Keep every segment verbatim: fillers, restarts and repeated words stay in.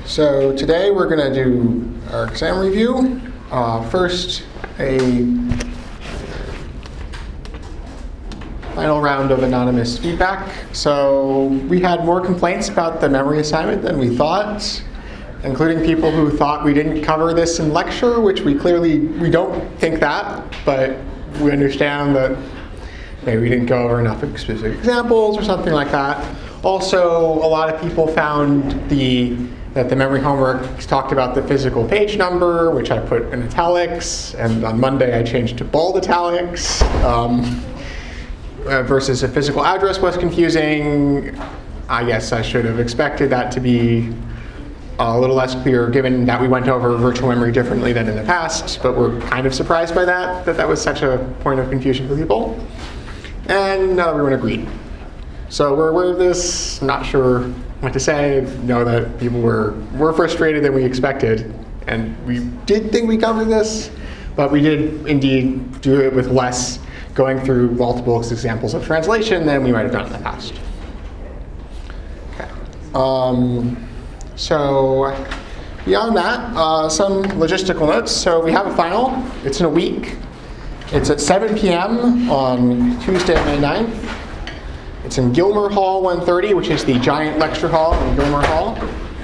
So today we're going to do our exam review. Uh, first, a final round of anonymous feedback. So we had more complaints about the memory assignment than we thought, including people who thought we didn't cover this in lecture, which we clearly, we don't think that, but we understand that maybe we didn't go over enough specific examples or something like that. Also, a lot of people found the that the memory homework talked about the physical page number, which I put in italics, and on Monday I changed to bold italics, um, uh, versus a physical address was confusing. I guess I should have expected that to be a little less clear, given that we went over virtual memory differently than in the past, but we're kind of surprised by that, that that was such a point of confusion for people. And not everyone agreed. So we're aware of this, not sure what to say, know that people were more frustrated than we expected. And we did think we covered this, but we did indeed do it with less going through multiple examples of translation than we might have done in the past. Okay. Um, so beyond that, uh, some logistical notes. So we have a final. It's in a week. It's at seven p.m. on Tuesday, May ninth. It's in Gilmer Hall one thirty, which is the giant lecture hall in Gilmer Hall.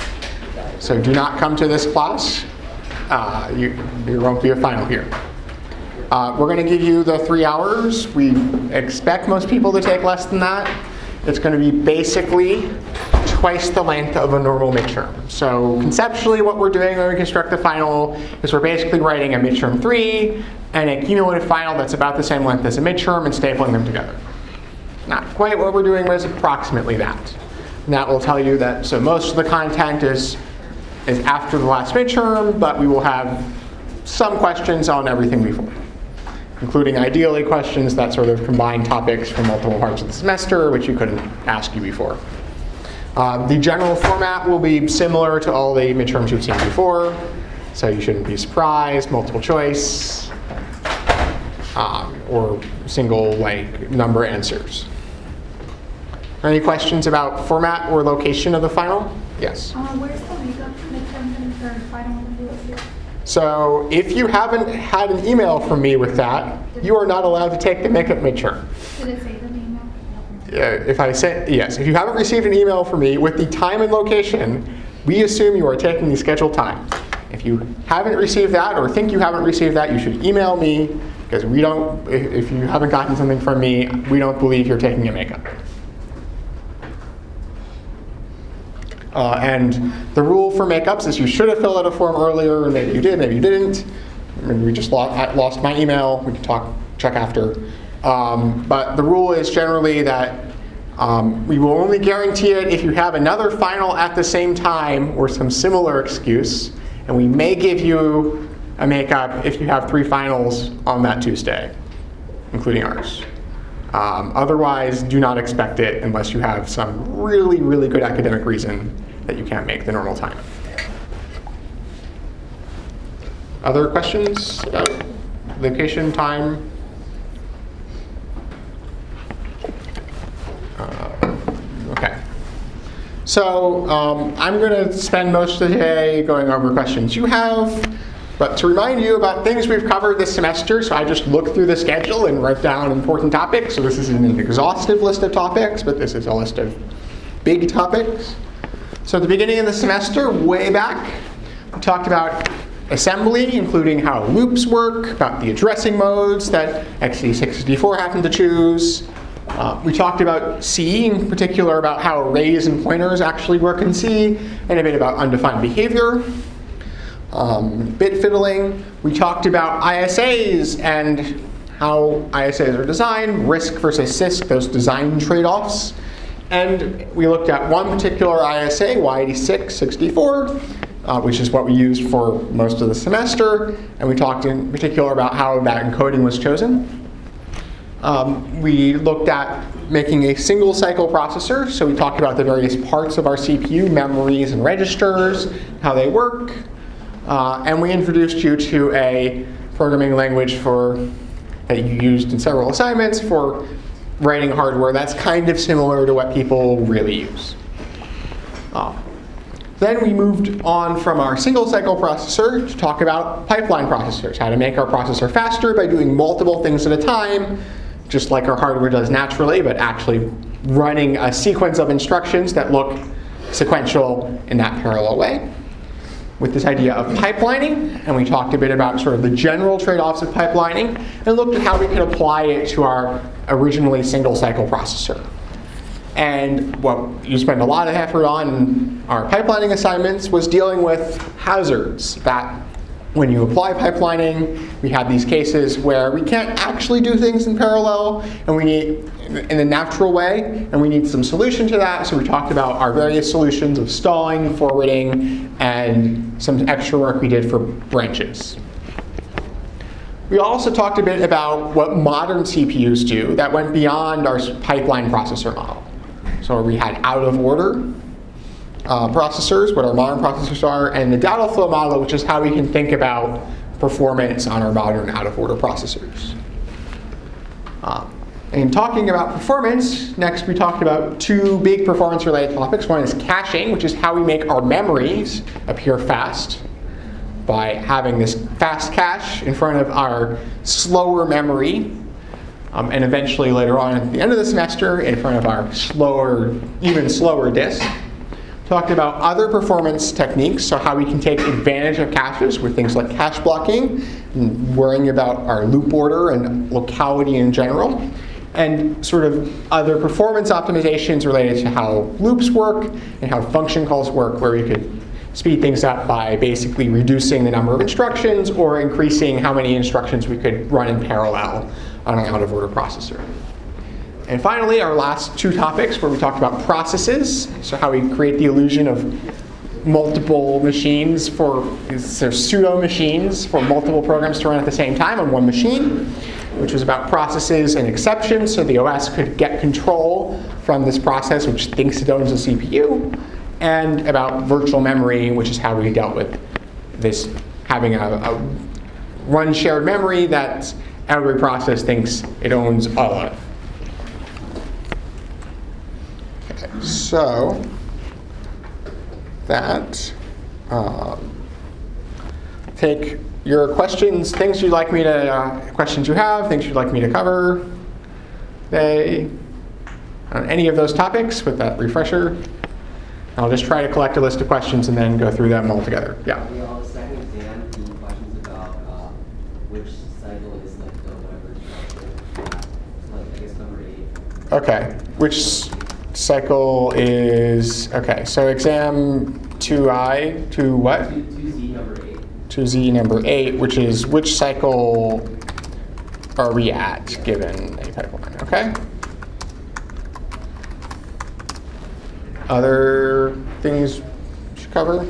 So do not come to this class. Uh, you, there won't be a final here. Uh, we're going to give you the three hours. We expect most people to take less than that. It's going to be basically twice the length of a normal midterm. So conceptually what we're doing when we construct the final is we're basically writing a midterm three and a cumulative final that's about the same length as a midterm and stapling them together. Not quite what we're doing, but it's approximately that. And that will tell you that, so most of the content is, is after the last midterm, but we will have some questions on everything before, including ideally questions that sort of combine topics from multiple parts of the semester, which you couldn't ask you before. Uh, the general format will be similar to all the midterms you've seen before, so you shouldn't be surprised. Multiple choice, um, or single like number answers. Any questions about format or location of the final? Yes? Uh, where's the makeup midterm and third final? So if you haven't had an email from me with that, you are not allowed to take the makeup midterm. Did it say the email? Yeah, if I say, yes, if you haven't received an email from me with the time and location, we assume you are taking the scheduled time. If you haven't received that or think you haven't received that, you should email me, because we don't, if you haven't gotten something from me, we don't believe you're taking a makeup. Uh, and the rule for makeups is you should have filled out a form earlier, and maybe you did, maybe you didn't. Maybe we just lost, lost my email. We can talk, check after. Um, but the rule is generally that um, we will only guarantee it if you have another final at the same time or some similar excuse, and we may give you a makeup if you have three finals on that Tuesday, including ours. Um, otherwise, do not expect it unless you have some really, really good academic reason that you can't make the normal time. Other questions about location, time? Uh, okay. So um, I'm going to spend most of the day going over questions you have. But to remind you about things we've covered this semester, so I just look through the schedule and write down important topics. So this isn't an exhaustive list of topics, but this is a list of big topics. So at the beginning of the semester, way back, we talked about assembly, including how loops work, about the addressing modes that x eight six sixty-four happened to choose. Uh, we talked about C, in particular about how arrays and pointers actually work in C, and a bit about undefined behavior. Um, bit fiddling. We talked about I S As and how I S As are designed, RISC versus CISC, those design trade-offs. And we looked at one particular I S A, Y eighty-six sixty-four, uh, which is what we used for most of the semester. And we talked in particular about how that encoding was chosen. Um, we looked at making a single cycle processor. So we talked about the various parts of our C P U, memories and registers, how they work. Uh, and we introduced you to a programming language for that you used in several assignments for writing hardware that's kind of similar to what people really use. Uh, Then we moved on from our single cycle processor to talk about pipeline processors, how to make our processor faster by doing multiple things at a time, just like our hardware does naturally, but actually running a sequence of instructions that look sequential in that parallel way. With this idea of pipelining, and we talked a bit about sort of the general trade-offs of pipelining, and looked at how we could apply it to our originally single cycle processor. And what you spend a lot of effort on in our pipelining assignments was dealing with hazards. That when you apply pipelining, we have these cases where we can't actually do things in parallel, and we need in a natural way, and we need some solution to that. So we talked about our various solutions of stalling, forwarding, and some extra work we did for branches. We also talked a bit about what modern C P Us do that went beyond our pipeline processor model. So we had out-of-order uh, processors, what our modern processors are, and the data flow model, which is how we can think about performance on our modern out-of-order processors. Um, and talking about performance, next we talked about two big performance-related topics. One is caching, which is how we make our memories appear fast by having this fast cache in front of our slower memory. Um, and eventually later on at the end of the semester in front of our slower, even slower disk. Talked about other performance techniques, so how we can take advantage of caches with things like cache blocking, and worrying about our loop order and locality in general, and sort of other performance optimizations related to how loops work and how function calls work, where we could speed things up by basically reducing the number of instructions or increasing how many instructions we could run in parallel on an out-of-order processor. And finally, our last two topics where we talked about processes, so how we create the illusion of multiple machines for, so pseudo machines for multiple programs to run at the same time on one machine, which was about processes and exceptions, so the O S could get control from this process which thinks it owns a C P U, and about virtual memory, which is how we dealt with this having a, a one shared memory that every process thinks it owns all of. Okay, so that um, take your questions, things you'd like me to, uh, questions you have, things you'd like me to cover today on any of those topics with that refresher. I'll just try to collect a list of questions and then go through them all together. Yeah. Yeah, on the second exam, the questions about uh, which cycle is like the whatever structure, like I guess number eight. Okay. Which cycle is, okay, so exam two I, two what? two Z number eight. two Z number eight, which is which cycle are we at given a pipeline, okay? Other things we should cover?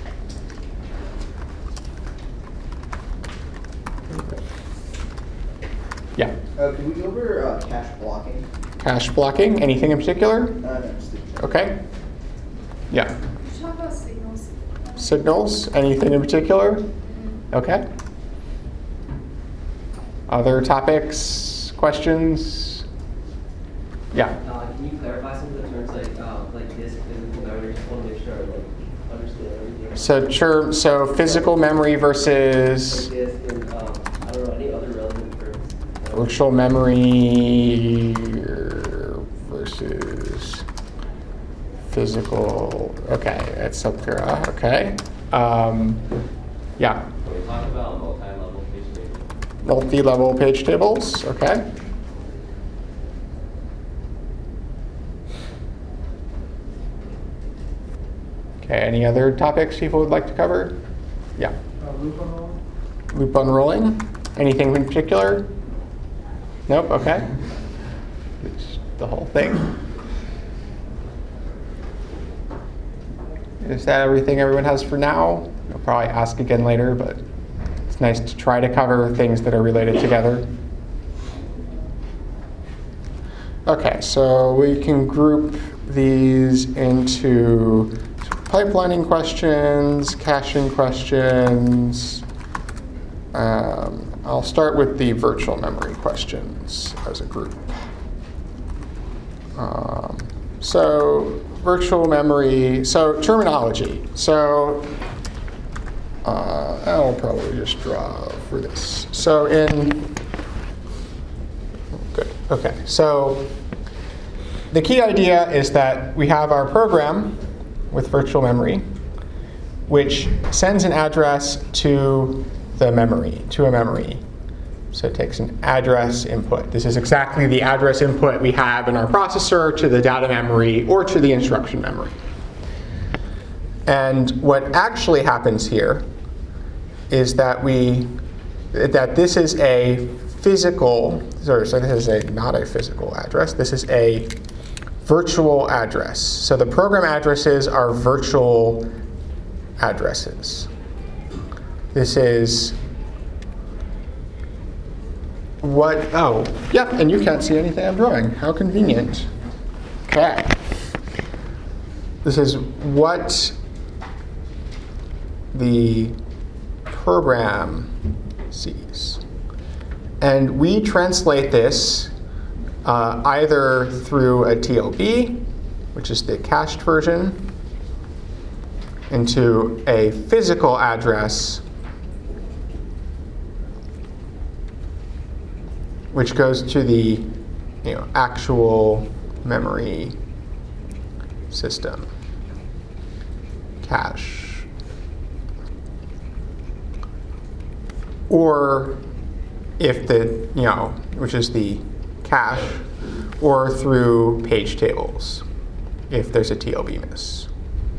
Yeah. Uh, can we go over uh, cache blocking? Cache blocking, anything in particular? Uh, no, just the- Okay. Yeah. Talk about signals. Signals, anything in particular? Okay. Other topics, questions? Yeah. Uh, can you clarify some of the terms like uh, like disk, physical memory? Just want to make sure I like understand everything. So, sure, so physical memory versus Like disk and um, I don't know any other relevant terms. Uh, virtual memory versus physical. Okay, that's Subkira. Okay. Um, yeah. Can we talk about multi-level page tables? Multi-level page tables. Okay. Okay, any other topics people would like to cover? Yeah. Uh, loop unrolling? Loop unrolling? Anything in particular? Nope, okay. It's the whole thing. Is that everything everyone has for now? I'll probably ask again later, but it's nice to try to cover things that are related together. Okay, so we can group these into pipelining questions, caching questions. Um, I'll start with the virtual memory questions as a group. Um, So virtual memory, so terminology. So uh, I'll probably just draw for this. So in, good, okay. So the key idea is that we have our program with virtual memory, which sends an address to the memory, to a memory. So it takes an address input. This is exactly the address input we have in our processor to the data memory or to the instruction memory. And what actually happens here is that we, that this is a physical, sorry, so this is a, not a physical address, this is a virtual address. So the program addresses are virtual addresses. This is what, oh, yep, and you can't see anything I'm drawing. How convenient. Okay. This is what the program sees. And we translate this uh, either through a T L B, which is the cached version, into a physical address, which goes to the you know, actual memory system, cache. Or if the, you know, which is the cache, or through page tables, if there's a T L B miss.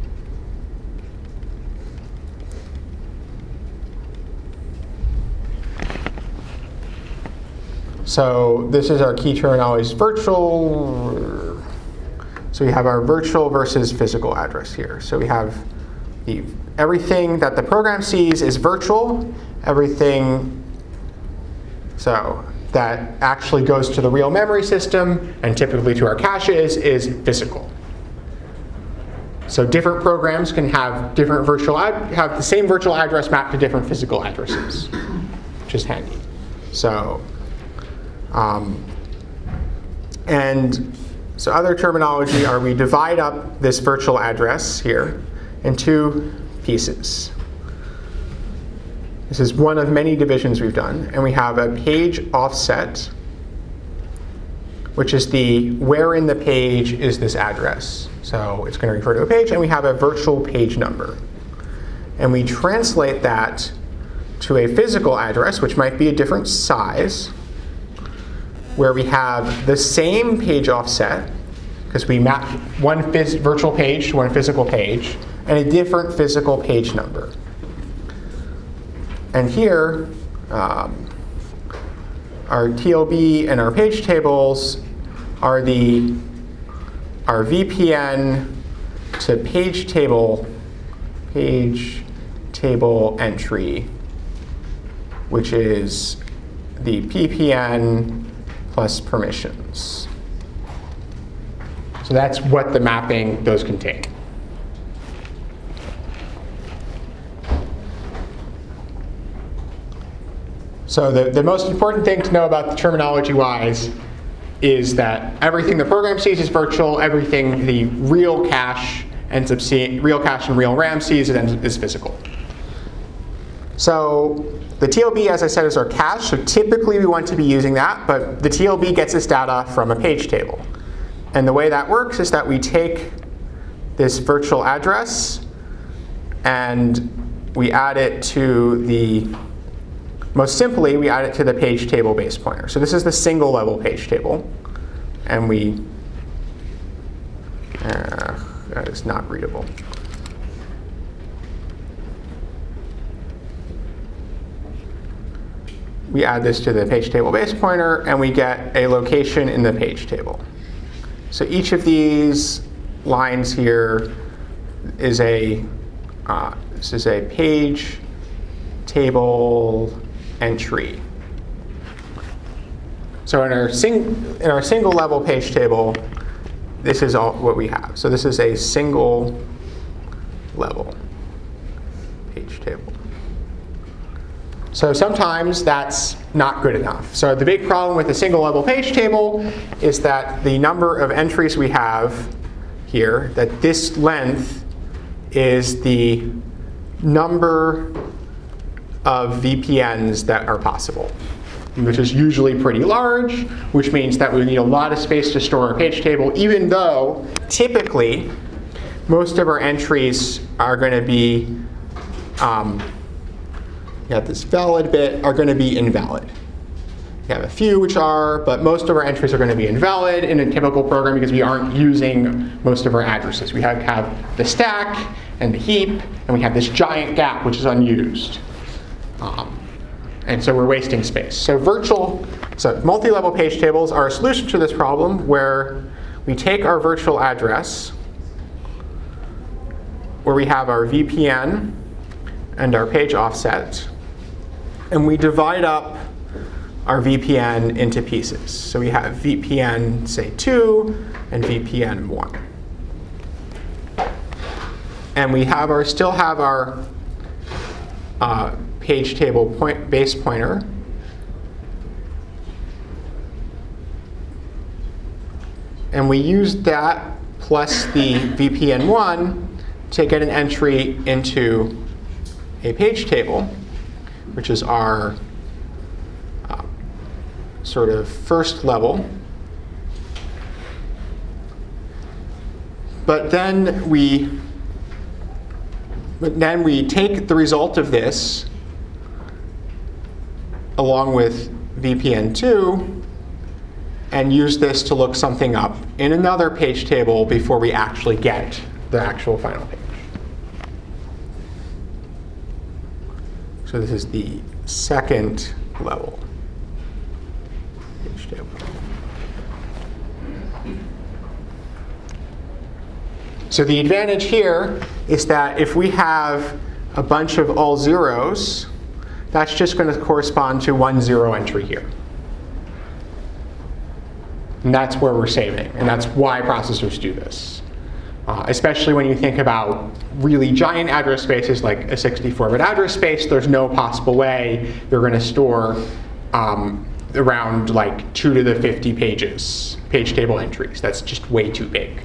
So this is our key terminology, virtual. So we have our virtual versus physical address here. So we have the, everything that the program sees is virtual. Everything so that actually goes to the real memory system and typically to our caches is physical. So different programs can have different virtual ad, have the same virtual address mapped to different physical addresses, which is handy. So. Um, and so other terminology are we divide up this virtual address here in two pieces. This is one of many divisions we've done. And we have a page offset, which is the where in the page is this address. So it's going to refer to a page, and we have a virtual page number. And we translate that to a physical address, which might be a different size, where we have the same page offset, because we map one phys- virtual page to one physical page, and a different physical page number. And here, um, our T L B and our page tables are the our V P N to page table, page table entry, which is the P P N plus permissions. So that's what the mapping those contain. So the, the most important thing to know about the terminology-wise is that everything the program sees is virtual, everything the real cache ends up seeing, real cache and real RAM sees is, is physical. So the T L B, as I said, is our cache, so typically we want to be using that, but the T L B gets its data from a page table. And the way that works is that we take this virtual address and we add it to the, most simply, we add it to the page table base pointer. So this is the single level page table, and we, uh, that is not readable. We add this to the page table base pointer, and we get a location in the page table. So each of these lines here is a, uh, this is a page table entry. So in our, sing, in our single level page table, this is all what we have. So this is a single level page table. So sometimes that's not good enough. So the big problem with a single level page table is that the number of entries we have here that this length is the number of V P Ns that are possible, which is usually pretty large, which means that we need a lot of space to store our page table, even though typically most of our entries are going to be, um, you have this valid bit, are going to be invalid. We have a few which are, but most of our entries are going to be invalid in a typical program because we aren't using most of our addresses. We have, have the stack and the heap, and we have this giant gap which is unused. Um, and so we're wasting space. So virtual, so multi-level page tables are a solution to this problem where we take our virtual address, where we have our V P N and our page offset, and we divide up our V P N into pieces. So we have V P N, say, two and V P N one. And we have our, still have our uh, page table point, base pointer. And we use that plus the V P N one to get an entry into a page table, which is our uh, sort of first level. But then we, but then we take the result of this along with V P N two and use this to look something up in another page table before we actually get the actual final page. So this is the second level page table. So the advantage here is that if we have a bunch of all zeros, that's just going to correspond to one zero entry here. And that's where we're saving. And that's why processors do this. Uh, especially when you think about really giant address spaces like a sixty-four bit address space, there's no possible way you're going to store um, around like two to the fifty pages, page table entries. That's just way too big.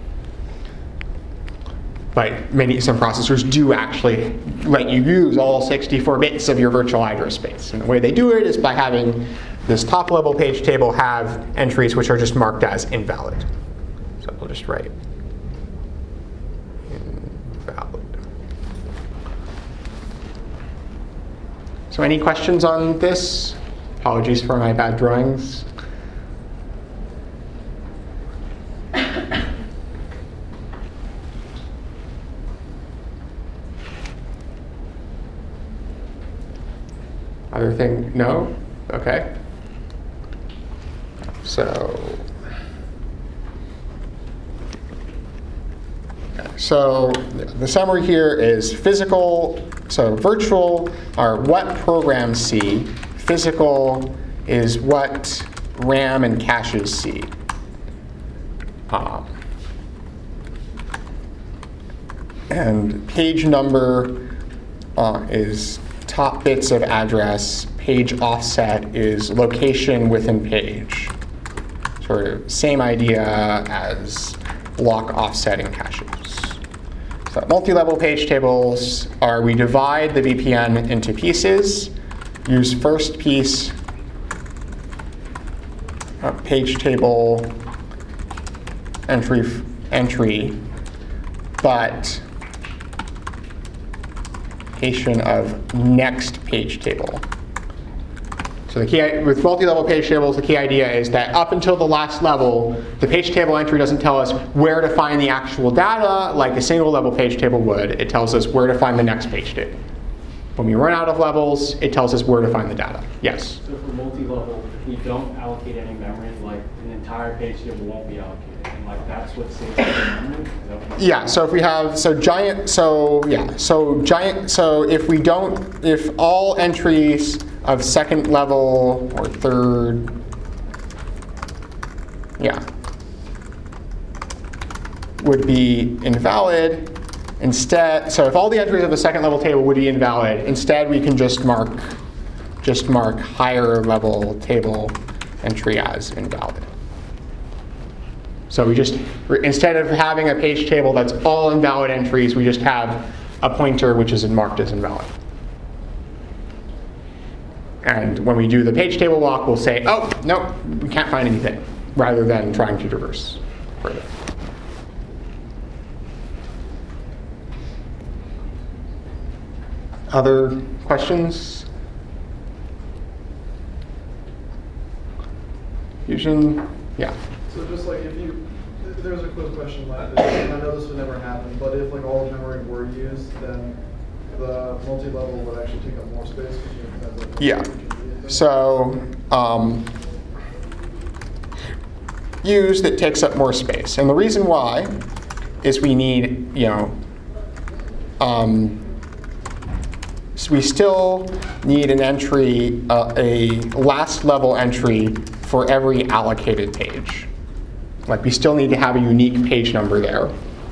But many, some processors do actually let you use all sixty-four bits of your virtual address space. And the way they do it is by having this top level page table have entries which are just marked as invalid. So we'll just write invalid. So any questions on this? Apologies for my bad drawings. Other thing, no? Okay. So, so the summary here is physical, so virtual are what programs see. Physical is what RAM and caches see. Um, and page number uh, is top bits of address. Page offset is location within page. Sort of same idea as block offsetting caches. So multi-level page tables are we divide the V P N into pieces, use first piece uh, page table entry entry, but of next page table. So the key with multi-level page tables, the key idea is that up until the last level, the page table entry doesn't tell us where to find the actual data like a single level page table would. It tells us where to find the next page table. When we run out of levels, it tells us where to find the data. Yes? So for multi-level, if we don't allocate any memory, like an entire page table won't be allocated. And like that's what saves the memory? Is that what Yeah, so if we have, so giant, so yeah, so giant, so if we don't, if all entries of second level or third, yeah, would be invalid. Instead, so if all the entries of the second level table would be invalid, instead we can just mark, just mark higher level table entry as invalid. So we just, instead of having a page table that's all invalid entries, we just have a pointer which is marked as invalid. And when we do the page table walk, we'll say, oh, no, we can't find anything, rather than trying to traverse further. Other questions? Fusion? Yeah. So just like if you, if there's a quick question like this, and I know this would never happen, but if like all of memory were used, then the multi-level would actually take up more space because you have like Yeah. So um, used, it takes up more space. And the reason why is we need, you know, um, so we still need an entry, uh, a last level entry for every allocated page. Like we still need to have a unique page number there.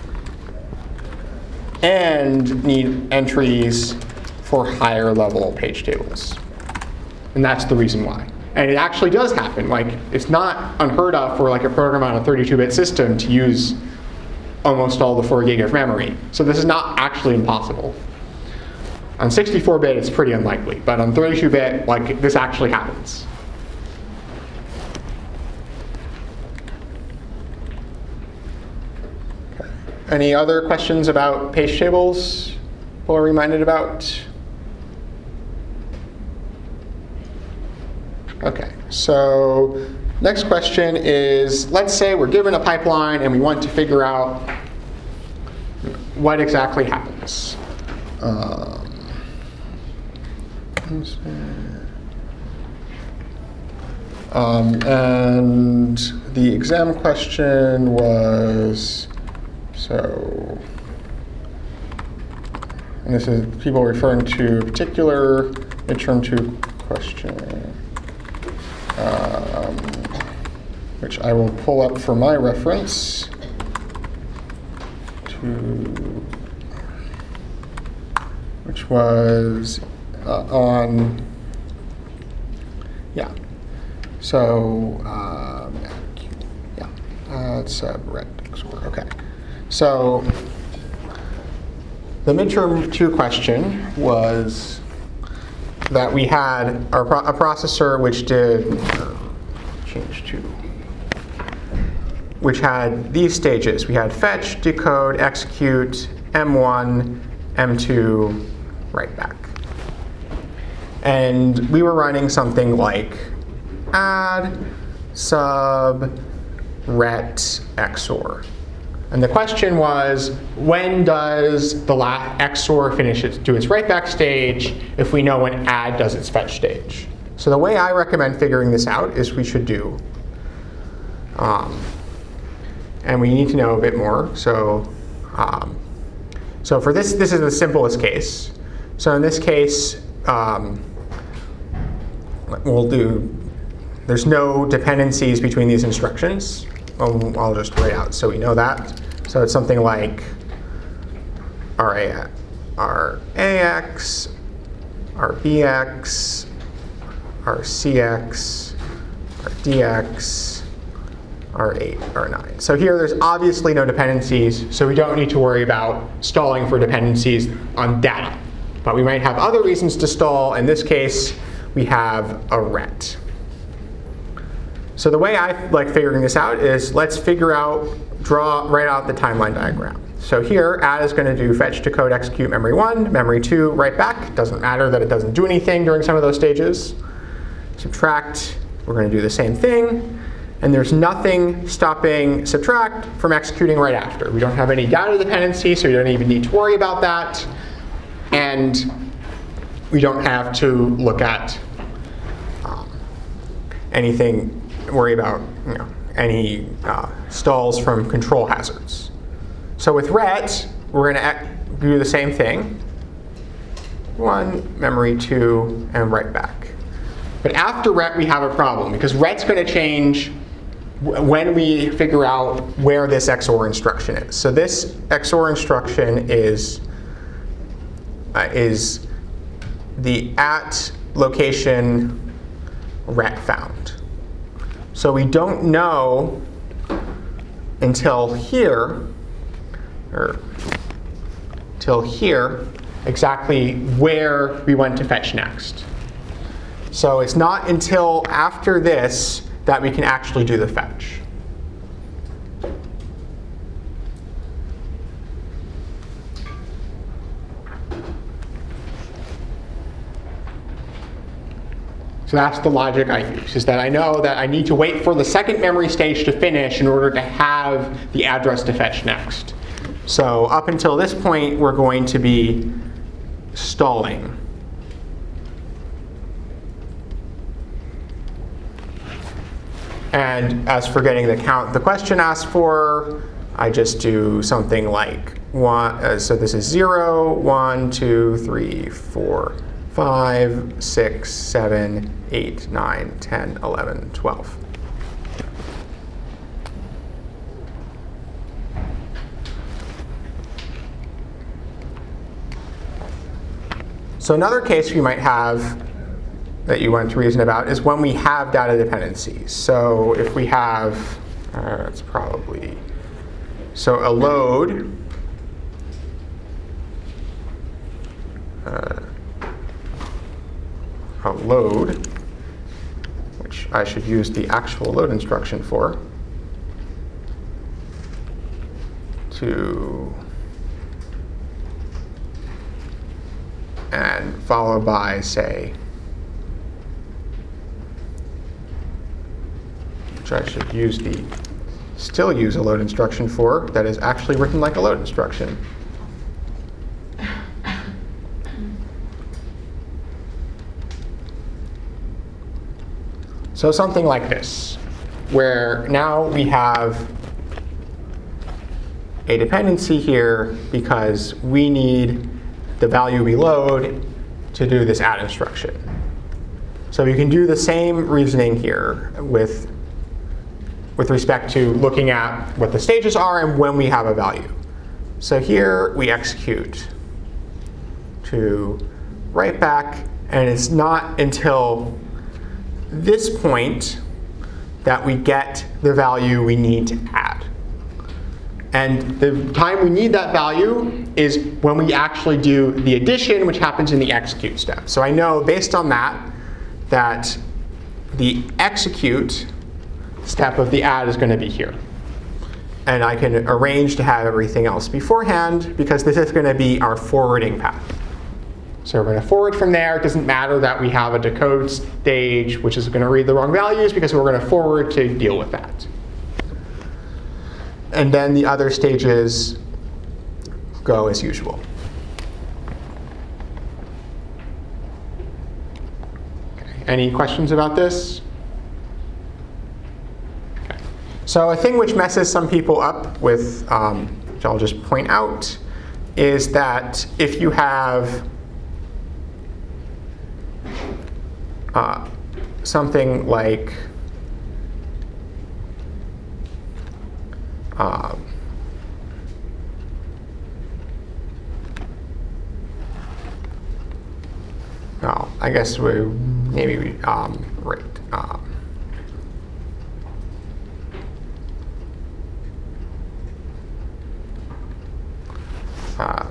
And need entries for higher level page tables. And that's the reason why. And it actually does happen. Like it's not unheard of for like a program on a thirty-two bit system to use almost all the four gig of memory. So this is not actually impossible. On sixty-four bit, it's pretty unlikely, but on thirty-two bit, like this actually happens. Okay. Any other questions about page tables people are reminded about? Okay, so next question is, let's say we're given a pipeline and we want to figure out what exactly happens. Um, Um, and the exam question was, so, and this is people referring to a particular midterm two question, um, which I will pull up for my reference to, which was uh, on, yeah. So, um, yeah, uh, it's uh, red. Okay. So, the midterm two question was that we had our pro a processor which did, uh, change to, which had these stages. We had fetch, decode, execute, M one, M two, write back. And we were running something like add, sub, ret, X O R. And the question was, when does the last X O R finish its, do its write back stage if we know when add does its fetch stage? So the way I recommend figuring this out is we should do, um, and we need to know a bit more. So, um, so for this, this is the simplest case. So in this case, um, we'll do, there's no dependencies between these instructions. I'll, I'll just write out so we know that. So it's something like R A, R A X, R B X, R C X, R D X, R eight, R nine. So here there's obviously no dependencies, so we don't need to worry about stalling for dependencies on data. But we might have other reasons to stall. In this case, we have a ret. So the way I like figuring this out is let's figure out, draw, write out the timeline diagram. So here, add is going to do fetch, decode, execute memory one, memory two, write back. Doesn't matter that it doesn't do anything during some of those stages. Subtract, we're going to do the same thing. And there's nothing stopping subtract from executing right after. We don't have any data dependency, so we don't even need to worry about that. And we don't have to look at um, anything, worry about you know, any uh, stalls from control hazards. So with ret, we're going to do the same thing. One, memory two, and write back. But after ret, we have a problem, because ret's going to change when we figure out where this X O R instruction is. So this X O R instruction is, uh, is the at location ret found. So we don't know until here, or till here, exactly where we went to fetch next. So it's not until after this that we can actually do the fetch. So that's the logic I use, is that I know that I need to wait for the second memory stage to finish in order to have the address to fetch next. So up until this point, we're going to be stalling. And as for getting the count the question asked for, I just do something like one. Uh, so this is zero, one, two, three, four, five, six, seven, eight, nine, ten, eleven, twelve. So another case we might have that you want to reason about is when we have data dependencies. So if we have, uh, it's probably, so a load, uh, a load, which I should use the actual load instruction for, to, and followed by, say, which I should use the, still use a load instruction for, that is actually written like a load instruction. So something like this, where now we have a dependency here because we need the value we load to do this add instruction. So you can do the same reasoning here with with respect to looking at what the stages are and when we have a value. So here we execute to write back, and it's not until this point that we get the value we need to add. And the time we need that value is when we actually do the addition, which happens in the execute step. So I know based on that, that the execute step of the add is going to be here. And I can arrange to have everything else beforehand because this is going to be our forwarding path. So we're going to forward from there. It doesn't matter that we have a decode stage, which is going to read the wrong values, because we're going to forward to deal with that. And then the other stages go as usual. Okay. Any questions about this? So a thing which messes some people up with, um, which I'll just point out, is that if you have uh, something like uh, well, I guess we maybe we, um, right. Um, Uh,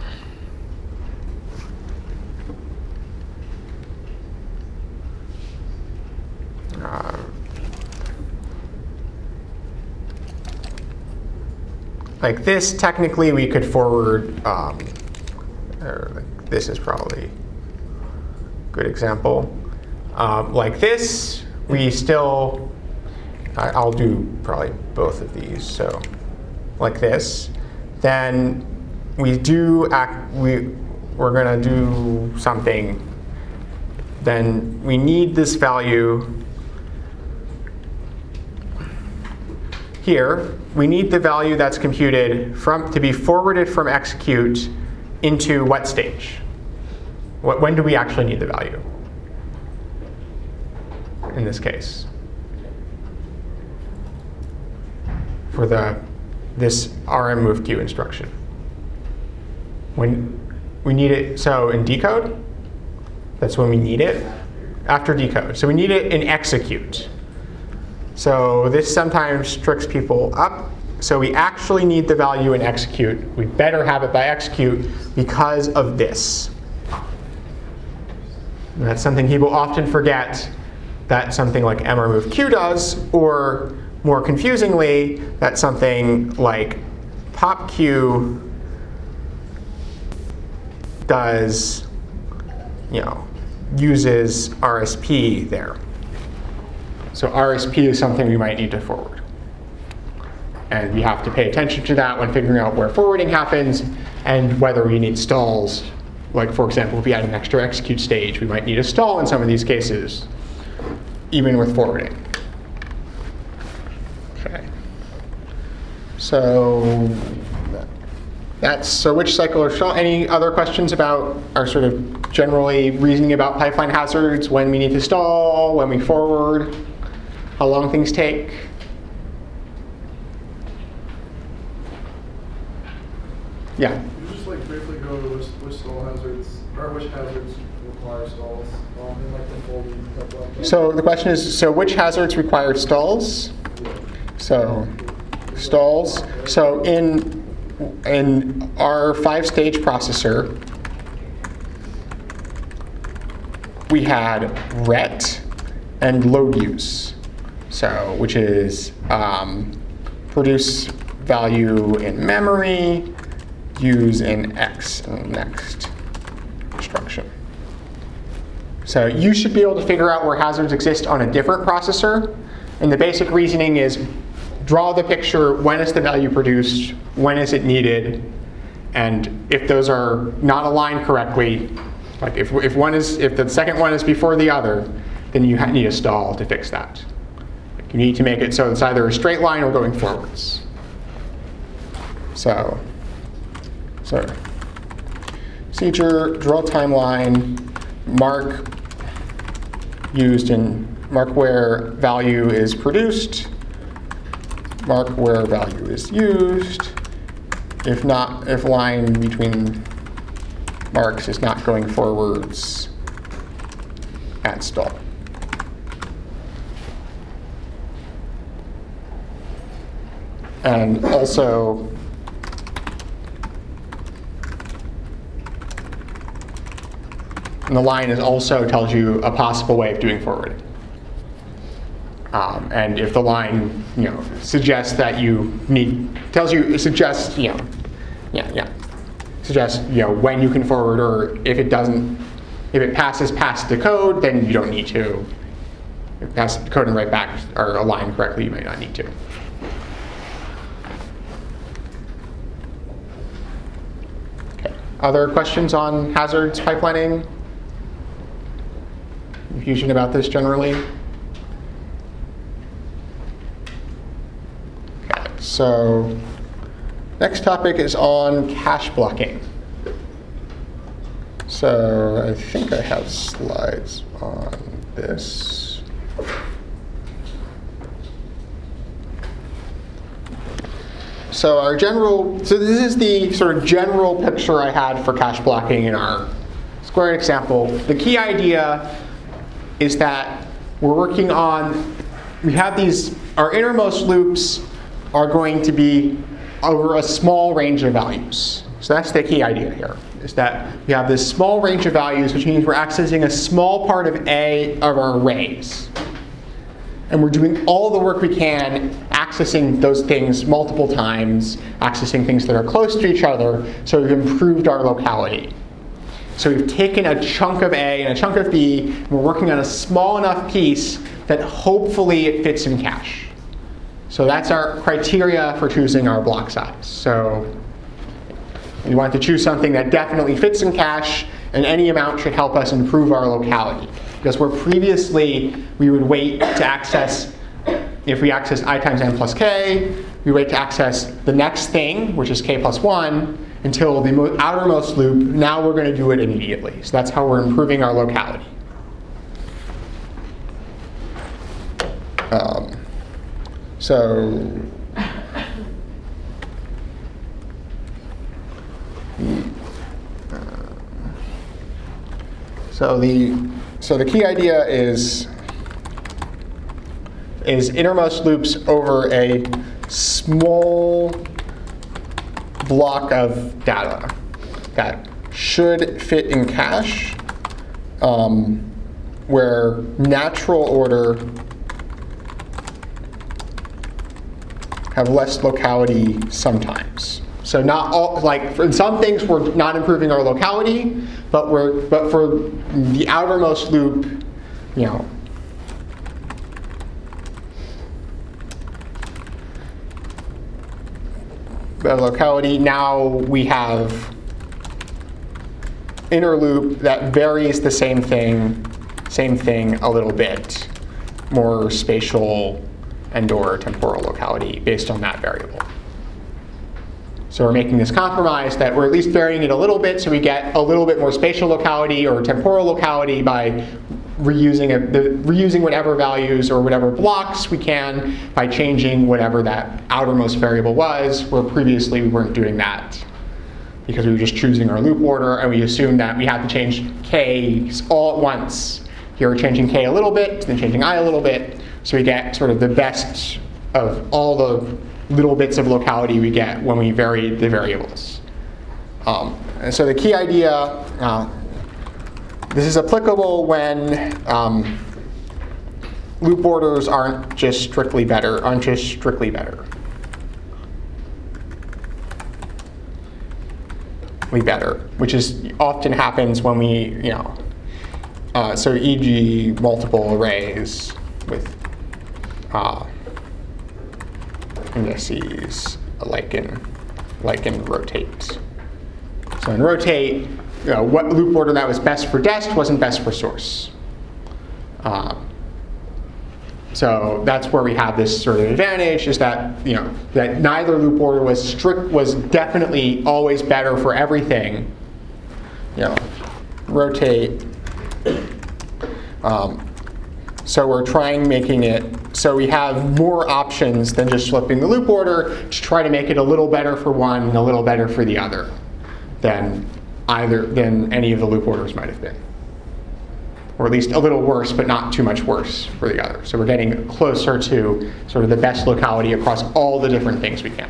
uh, like this, technically we could forward, um, or like this is probably a good example. Um, like this, we still, I, I'll do probably both of these. So like this, then we do act, we, we're going to do something, then we need this value here. We need the value that's computed from, to be forwarded from execute into what stage? What, when do we actually need the value in this case? For the, this R M move Q instruction. When we need it, so in decode, that's when we need it, after decode. So we need it in execute. So this sometimes tricks people up So we actually need the value in execute. We better have it by execute because of this. And that's something people often forget that something like mRemove_q does, or more confusingly, that something like popq does, you know, uses R S P there. So R S P is something we might need to forward. And we have to pay attention to that when figuring out where forwarding happens and whether we need stalls. Like, for example, if we had an extra execute stage, we might need a stall in some of these cases, even with forwarding. Okay. So that's, so which cycle or stall? Any other questions about our sort of generally reasoning about pipeline hazards, when we need to stall, when we forward, how long things take? Yeah. Can you just like briefly go over which, which stall hazards, or which hazards require stalls, um, in like the folding pipeline? So the question is, so which hazards require stalls? So stalls. So in in our five-stage processor, we had ret and load use. So which is um, produce value in memory, use in X in next instruction. So you should be able to figure out where hazards exist on a different processor. And the basic reasoning is draw the picture, when is the value produced, when is it needed, and if those are not aligned correctly, like if, if one is, if the second one is before the other, then you need a stall to fix that. You need to make it so it's either a straight line or going forwards. So, so procedure, draw timeline, mark used in, mark where value is produced, mark where value is used. If not, if line between marks is not going forwards, add stall. And also, and the line is also tells you a possible way of doing forwarding. Um, and if the line, you know, suggests that you need, tells you, suggests, you know, yeah, yeah, suggests, you know, when you can forward, or if it doesn't, if it passes past the code, then you don't need to. If it passes the code and write back or align correctly, you might not need to. Okay. Other questions on hazards pipelining? Confusion about this generally? Okay, so next topic is on cache blocking. So I think I have slides on this. So our general, so this is the sort of general picture I had for cache blocking in our Square example. The key idea is that we're working on, we have these, our innermost loops are going to be over a small range of values. So that's the key idea here, is that we have this small range of values, which means we're accessing a small part of A of our arrays. And we're doing all the work we can, accessing those things multiple times, accessing things that are close to each other, so we've improved our locality. So we've taken a chunk of A and a chunk of B, and we're working on a small enough piece that hopefully it fits in cache. So that's our criteria for choosing our block size. So we want to choose something that definitely fits in cache, and any amount should help us improve our locality. Because where previously we would wait to access, if we access I times n plus k, we wait to access the next thing, which is k plus one, until the outermost loop. Now we're going to do it immediately. So that's how we're improving our locality. Um, so So the so the key idea is is innermost loops over a small block of data that should fit in cache, um, where natural order have less locality sometimes. So not all, like for some things we're not improving our locality, but we're but for the outermost loop, you know, the locality, now we have inner loop that varies the same thing, same thing a little bit, more spatial and or temporal locality based on that variable. So we're making this compromise that we're at least varying it a little bit so we get a little bit more spatial locality or temporal locality by reusing, a, the, reusing whatever values or whatever blocks we can by changing whatever that outermost variable was, where previously we weren't doing that because we were just choosing our loop order and we assumed that we had to change k all at once. Here we're changing k a little bit, then changing I a little bit, so we get sort of the best of all the little bits of locality we get when we vary the variables. Um, and so the key idea, uh, this is applicable when um, loop orders aren't just strictly better, aren't just strictly better. better, which is often happens when we, you know, uh, so for example multiple arrays with uh, indices like in like in rotate. So in rotate, you know, what loop order that was best for dest wasn't best for source. Um, so that's where we have this sort of advantage, is that, you know, that neither loop order was strict was definitely always better for everything. You know, rotate. Um, so we're trying making it so we have more options than just flipping the loop order to try to make it a little better for one and a little better for the other than either than any of the loop orders might have been. Or at least a little worse, but not too much worse for the other. So we're getting closer to sort of the best locality across all the different things we can.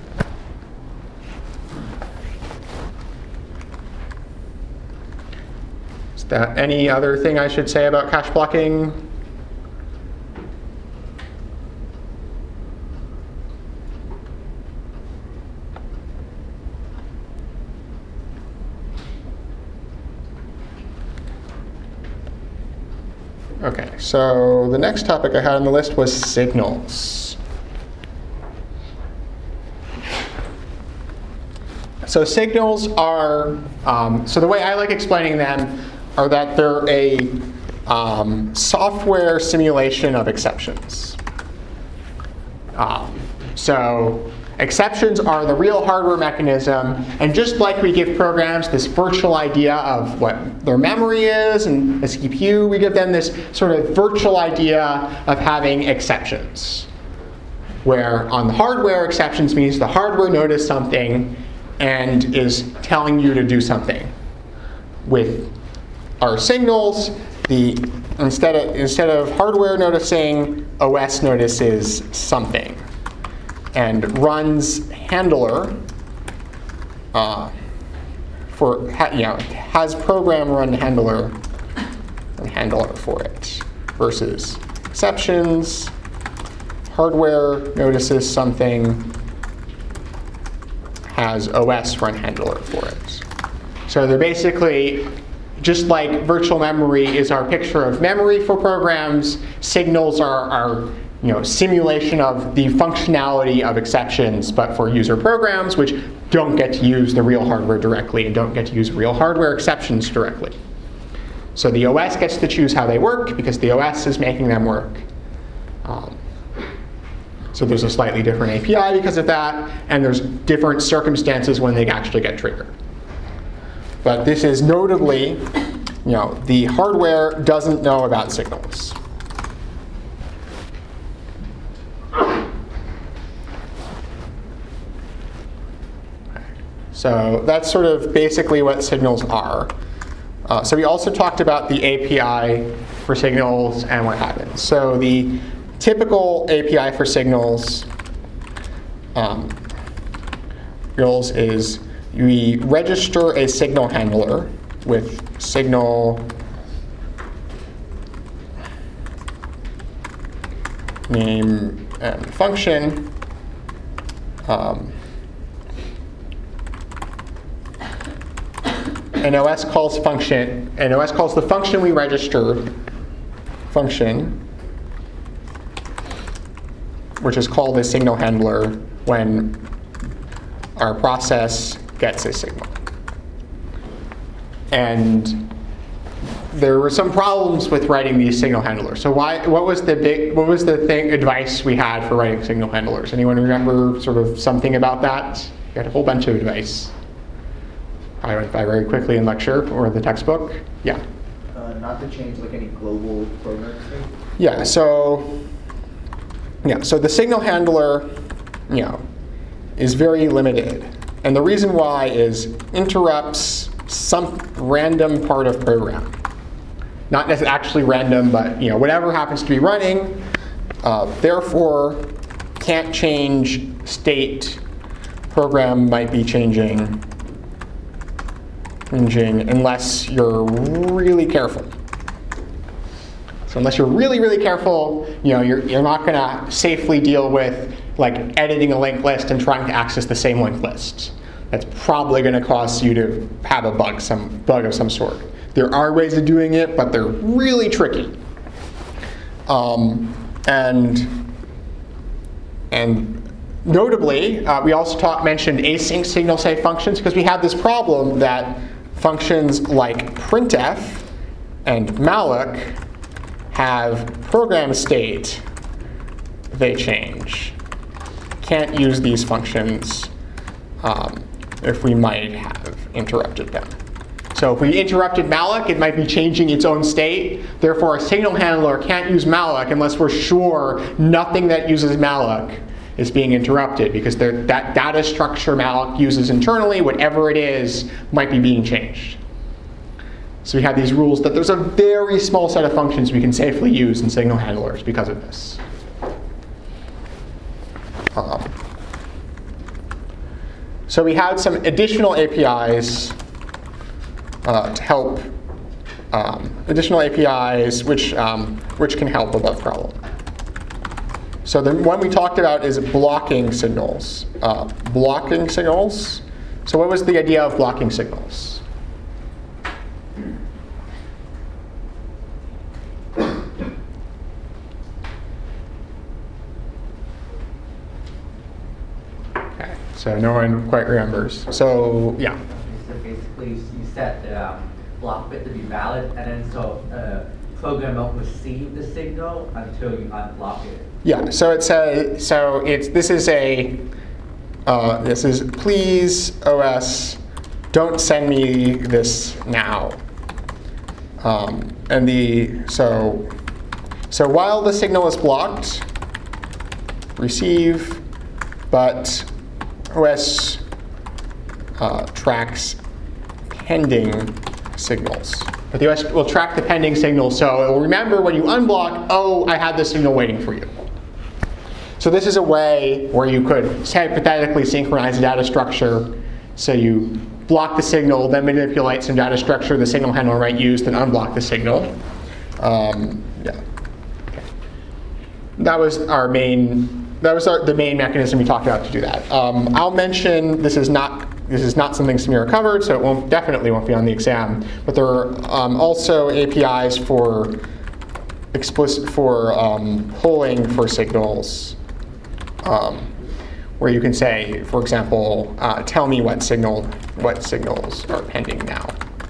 Is that any other thing I should say about cache blocking? Okay, so the next topic I had on the list was signals. So signals are, um, so the way I like explaining them are that they're a um, software simulation of exceptions. Um, so exceptions are the real hardware mechanism, and just like we give programs this virtual idea of what their memory is and the C P U, we give them this sort of virtual idea of having exceptions, where on the hardware, exceptions means the hardware noticed something and is telling you to do something. With our signals, the instead of instead of hardware noticing, O S notices something and runs handler uh, for ha you know has program run handler and handler for it, versus exceptions. Hardware notices something, has O S run handler for it. So they're basically, just like virtual memory is our picture of memory for programs, signals are our you know, simulation of the functionality of exceptions, but for user programs, which don't get to use the real hardware directly and don't get to use real hardware exceptions directly. So the O S gets to choose how they work because the O S is making them work. Um, so there's a slightly different A P I because of that, and there's different circumstances when they actually get triggered. But this is notably, you know, the hardware doesn't know about signals. So that's sort of basically what signals are. Uh, so we also talked about the A P I for signals and what happens. So the typical A P I for signals um, rules is we register a signal handler with signal name and function. Um, and O S calls function, and O S calls the function we registered function, which is called a signal handler when our process gets a signal. And there were some problems with writing these signal handlers. So why? What was the big? What was the thing advice we had for writing signal handlers? Anyone remember sort of something about that? We had a whole bunch of advice. I went by very quickly in lecture or the textbook. Yeah. Uh, not to change like any global program state? Yeah. So. Yeah. So the signal handler, you know, is very limited, and the reason why is interrupts some random part of program. Not necessarily actually random, but you know, whatever happens to be running, uh, therefore can't change state. Program might be changing, changing unless you're really careful. So unless you're really, really careful, you know, you're, you're not gonna safely deal with like editing a linked list and trying to access the same linked list. That's probably gonna cause you to have a bug, some bug of some sort. There are ways of doing it, but they're really tricky. Um, and, and notably, uh, we also talk, mentioned async signal safe functions because we have this problem that functions like printf and malloc have program state they change. Can't use these functions um, if we might have interrupted them. So if we interrupted malloc, it might be changing its own state. Therefore, a signal handler can't use malloc unless we're sure nothing that uses malloc is being interrupted, because that data structure malloc uses internally, whatever it is, might be being changed. So we have these rules that there's a very small set of functions we can safely use in signal handlers because of this. Um, so we had some additional A P Is uh, to help, um, additional A P Is which, um, which can help with that problem. So the one we talked about is blocking signals. Uh, blocking signals. So what was the idea of blocking signals? Okay, so no one quite remembers. So yeah. So basically, you set the um, block bit to be valid, and then so uh, program won't receive the signal until you unblock it. Yeah. So it says. So it's this is a. Uh, this is please O S, don't send me this now. Um, and the so so while the signal is blocked, receive, but O S uh, tracks pending signals. But the O S will track the pending signals, so it will remember when you unblock, oh, I had this signal waiting for you. So this is a way where you could hypothetically synchronize the data structure. So you block the signal, then manipulate some data structure the signal handler might use, then unblock the signal. Um, yeah. Okay. That was our main. That was our, the main mechanism we talked about to do that. Um, I'll mention this is not this is not something Samira covered, so it won't definitely won't be on the exam. But there are um, also A P Is for explicit for um, polling for signals. Um, where you can say, for example, uh, tell me what signal, what signals are pending now,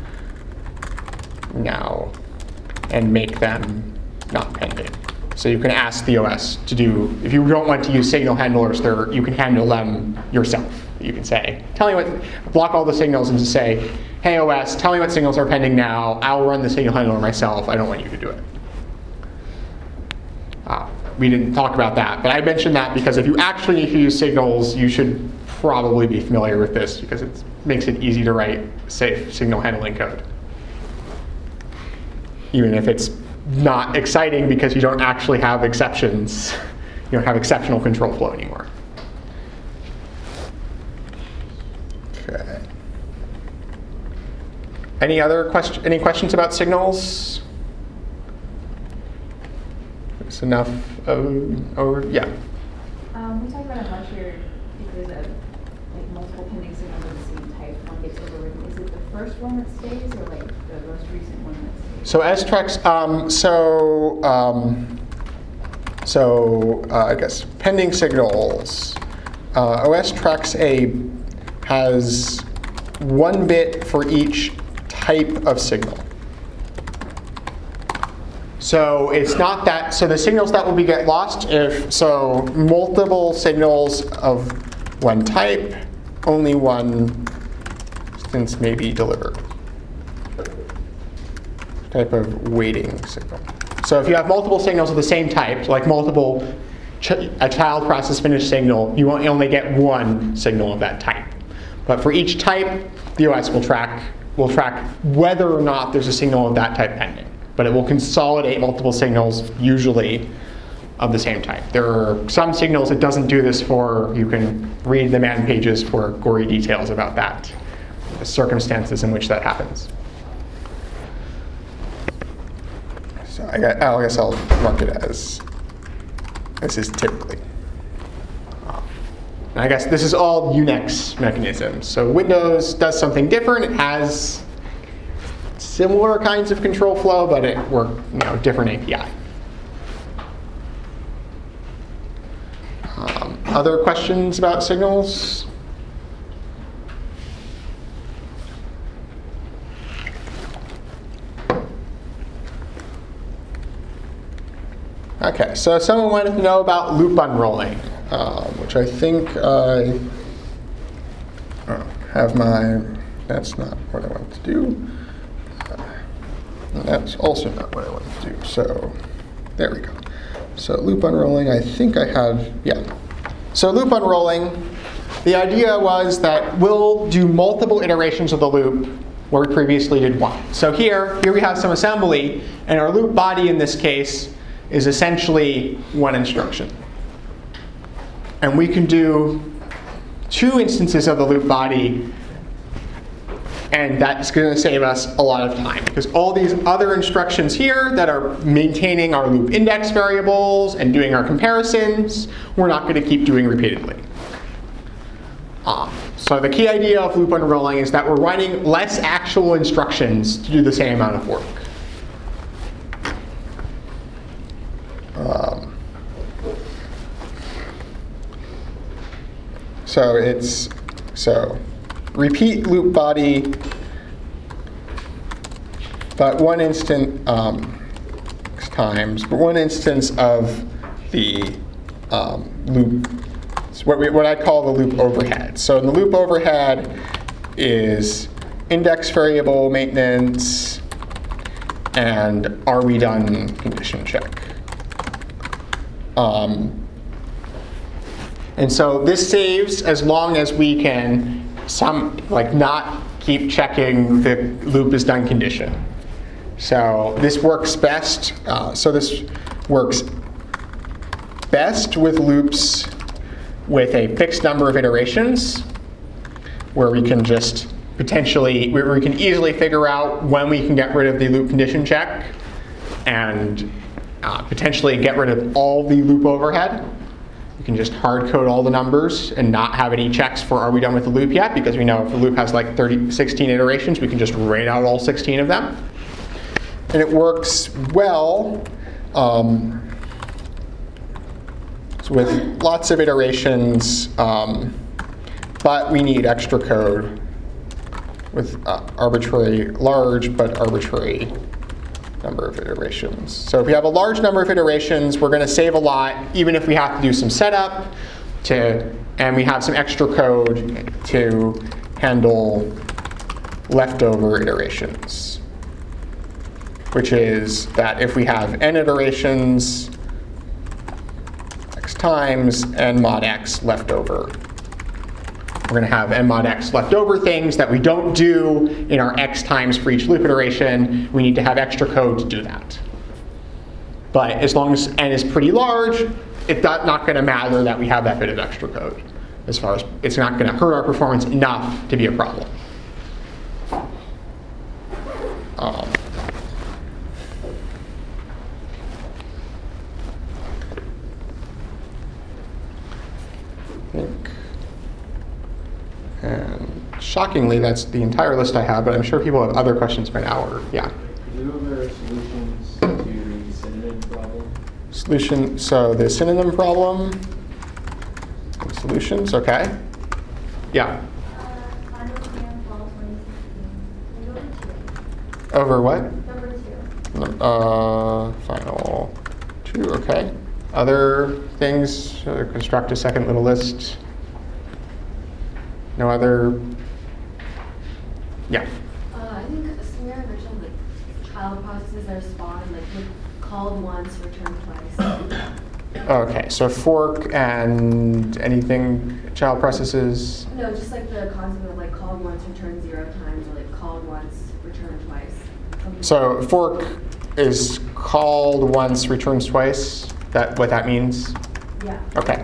now, and make them not pending. So you can ask the O S to do, if you don't want to use signal handlers, there, you can handle them yourself. You can say, tell me what, block all the signals and just say, hey O S, tell me what signals are pending now. I'll run the signal handler myself. I don't want you to do it. Uh, We didn't talk about that, but I mentioned that because if you actually need to use signals, you should probably be familiar with this because it makes it easy to write safe signal handling code. Even if it's not exciting because you don't actually have exceptions, you don't have exceptional control flow anymore. Any other question? Any questions about signals? It's enough. Of, or yeah. Um, we talked about a lecture if there's a like multiple pending signals of the same type, one gets overridden. Is it the first one that stays, or like the most recent one that stays? So S tracks. Um, so um, so uh, I guess pending signals. Uh, O S tracks A has one bit for each type of signal. So it's not that, so the signals that will be get lost if, so multiple signals of one type, only one instance may be delivered. Type of waiting signal. So if you have multiple signals of the same type, like multiple, ch a child process finished signal, you won't only get one signal of that type. But for each type, the O S will track, will track whether or not there's a signal of that type pending. But it will consolidate multiple signals, usually of the same type. There are some signals it doesn't do this for. You can read the man pages for gory details about that, the circumstances in which that happens. So I, got, I guess I'll mark it as this is typically. And I guess this is all Unix mechanisms. So Windows does something different. It has similar kinds of control flow, but it works, you know, different A P I. Um, other questions about signals? Okay, so someone wanted to know about loop unrolling, um, which I think I oh, have my, that's not what I want to do. And that's also not what I want to do. So there we go. So loop unrolling, I think I have, yeah. So loop unrolling, the idea was that we'll do multiple iterations of the loop where we previously did one. So here, here we have some assembly, and our loop body in this case is essentially one instruction. And we can do two instances of the loop body, and that's going to save us a lot of time, because all these other instructions here that are maintaining our loop index variables and doing our comparisons, we're not going to keep doing repeatedly. Um, so the key idea of loop unrolling is that we're writing less actual instructions to do the same amount of work. Um, so it's so. Repeat loop body, but one instant um, times, but one instance of the um, loop. It's what we, what I call the loop overhead. So in the loop overhead is index variable maintenance and are we done condition check. Um, and so this saves as long as we can some like not keep checking the loop is done condition. So this works best. Uh, so this works best with loops with a fixed number of iterations, where we can just potentially, where we can easily figure out when we can get rid of the loop condition check, and uh, potentially get rid of all the loop overhead. You can just hard code all the numbers and not have any checks for are we done with the loop yet, because we know if the loop has like thirty, sixteen iterations, we can just write out all sixteen of them. And it works well um, so with lots of iterations, um, but we need extra code with uh, arbitrary, large but arbitrary number of iterations. So if we have a large number of iterations, we're going to save a lot, even if we have to do some setup, to, and we have some extra code to handle leftover iterations, which is that if we have n iterations, x times n mod x left over, we're going to have n mod x leftover things that we don't do in our x times for each loop iteration. We need to have extra code to do that. But as long as n is pretty large, it's not going to matter that we have that bit of extra code. As far as it's not going to hurt our performance enough to be a problem. shockingly, that's the entire list I have, but I'm sure people have other questions by now. Or, yeah. Could you go over solutions to the synonym problem? Solution, so the synonym problem, solutions, okay. Yeah. Over what? Number two. Uh, final two, okay. Other things, uh, construct a second little list. No other, yeah. Uh, I think Samira mentioned like child processes that are spawned, like with called once, returned twice. Okay, so fork and anything, child processes. No, just like the concept of like called once, returned zero times, or like called once, returned twice. Something So like fork is called once, returns twice. That what that means? that. Yeah. Okay.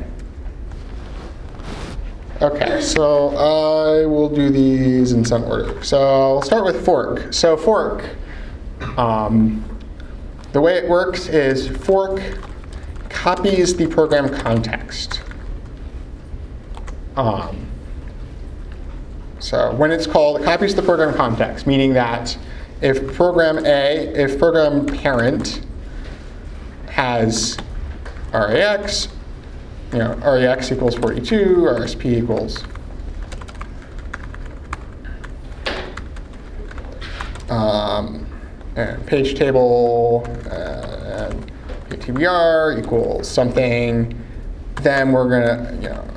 Okay, so I will do these in some order. So I'll start with fork. So fork, um, the way it works is fork copies the program context. Um, so when it's called, it copies the program context, meaning that if program A, if program parent has R A X, you know, R A X equals forty-two, R S P equals um, and page table uh, and P T B R equals something, then we're gonna, you know,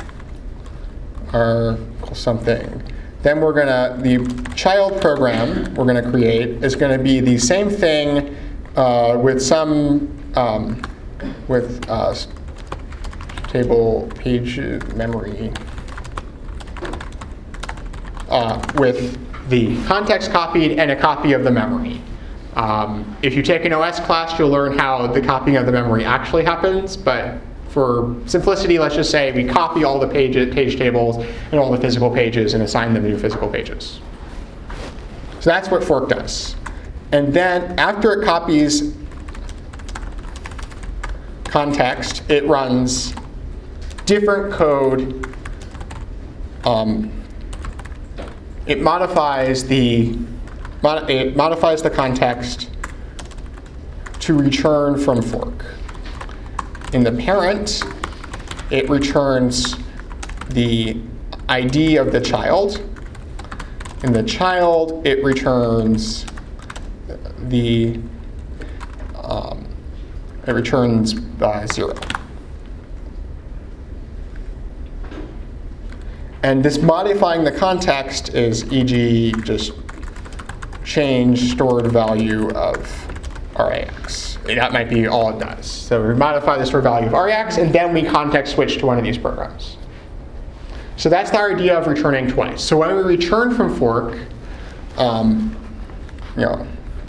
R equals something. Then we're gonna, the child program we're gonna create is gonna be the same thing uh, with some, um, with uh, table page memory uh, with the context copied and a copy of the memory. Um, if you take an O S class, you'll learn how the copying of the memory actually happens, but for simplicity, let's just say we copy all the page, page tables and all the physical pages and assign them new physical pages. So that's what fork does. And then after it copies context, it runs different code. Um, it modifies the mod it modifies the context to return from fork. In the parent, it returns the I D of the child. In the child, it returns the um, it returns uh, zero. And this modifying the context is, for example, just change stored value of R A X. That might be all it does. So we modify the stored value of R A X, and then we context switch to one of these programs. So that's the idea of returning twice. So when we return from fork, um, you know,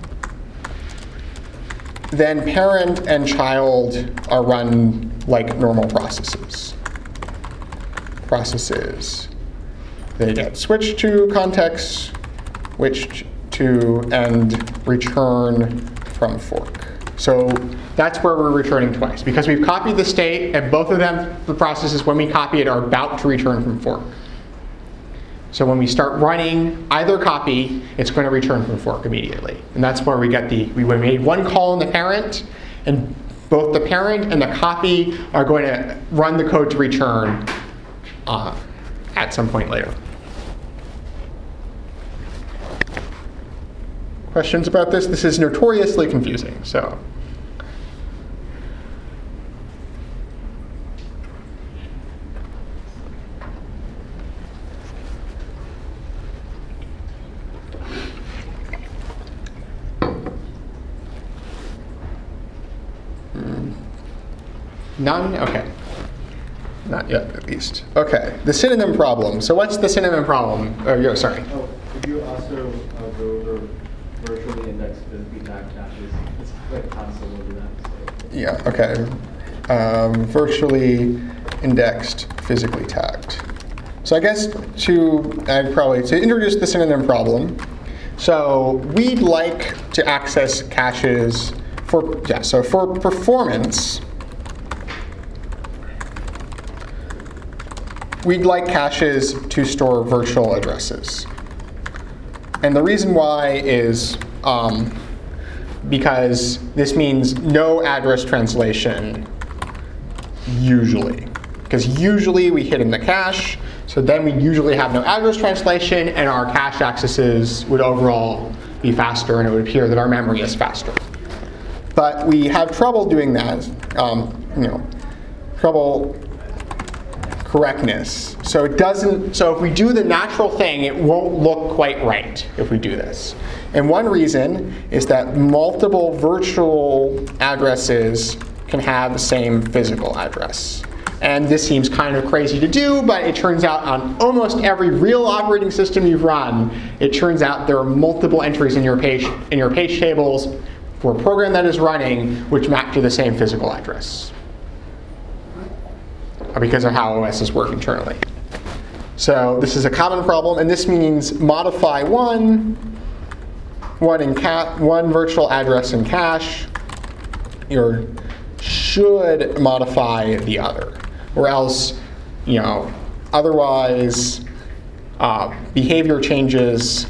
then parent and child are run like normal processes. Processes. They get switched to context, switched to, and return from fork. So that's where we're returning twice, because we've copied the state, and both of them, the processes, when we copy it, are about to return from fork. So when we start running either copy, it's going to return from fork immediately. And that's where we get the, we made one call in the parent, and both the parent and the copy are going to run the code to return uh, at some point later. Questions about this? This is notoriously confusing, so. None? Okay. Not yet, at least. Okay, the synonym problem. So what's the synonym problem? Oh, yeah, sorry. Oh, could you also uh, go over virtually indexed physically tagged caches? It's like console over that. So. Yeah, okay. Um, virtually indexed, physically tagged. So I guess to, I'd probably, to introduce the synonym problem. So we'd like to access caches for, yeah, so for performance, we'd like caches to store virtual addresses. And the reason why is um, because this means no address translation usually. Because usually we hit in the cache, so then we usually have no address translation, and our cache accesses would overall be faster, and it would appear that our memory is faster. But we have trouble doing that, um, you know, trouble correctness. So it doesn't, so if we do the natural thing, it won't look quite right if we do this. And one reason is that multiple virtual addresses can have the same physical address. And this seems kind of crazy to do, but it turns out on almost every real operating system you've run, it turns out there are multiple entries in your page, in your page tables for a program that is running which map to the same physical address, because of how O Ss work internally. So this is a common problem, and this means modify one, one, in ca one virtual address in cache, or should modify the other. Or else, you know, otherwise uh, behavior changes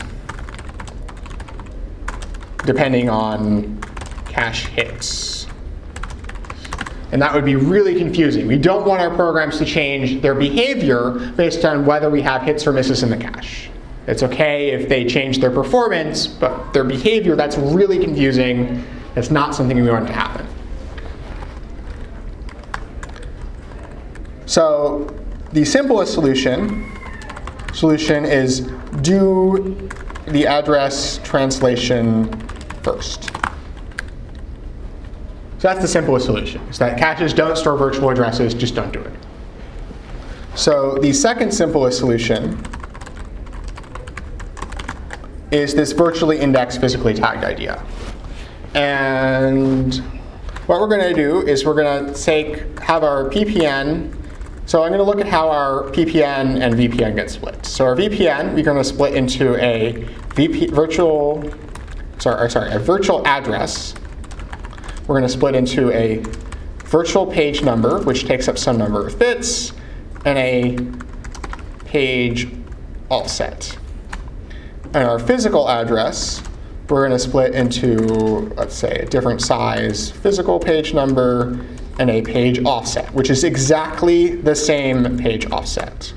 depending on cache hits. And that would be really confusing. We don't want our programs to change their behavior based on whether we have hits or misses in the cache. It's okay if they change their performance, but their behavior, that's really confusing. It's not something we want to happen. So the simplest solution, solution is do the address translation first. So that's the simplest solution, is that caches don't store virtual addresses, just don't do it. So the second simplest solution is this virtually indexed, physically tagged idea. And what we're going to do is we're going to take, have our P P N. So I'm going to look at how our P P N and V P N get split. So our V P N, we're going to split into a V P, virtual, sorry, sorry, a virtual address. We're going to split into a virtual page number, which takes up some number of bits, and a page offset. And our physical address, we're going to split into, let's say, a different size physical page number and a page offset, which is exactly the same page offset.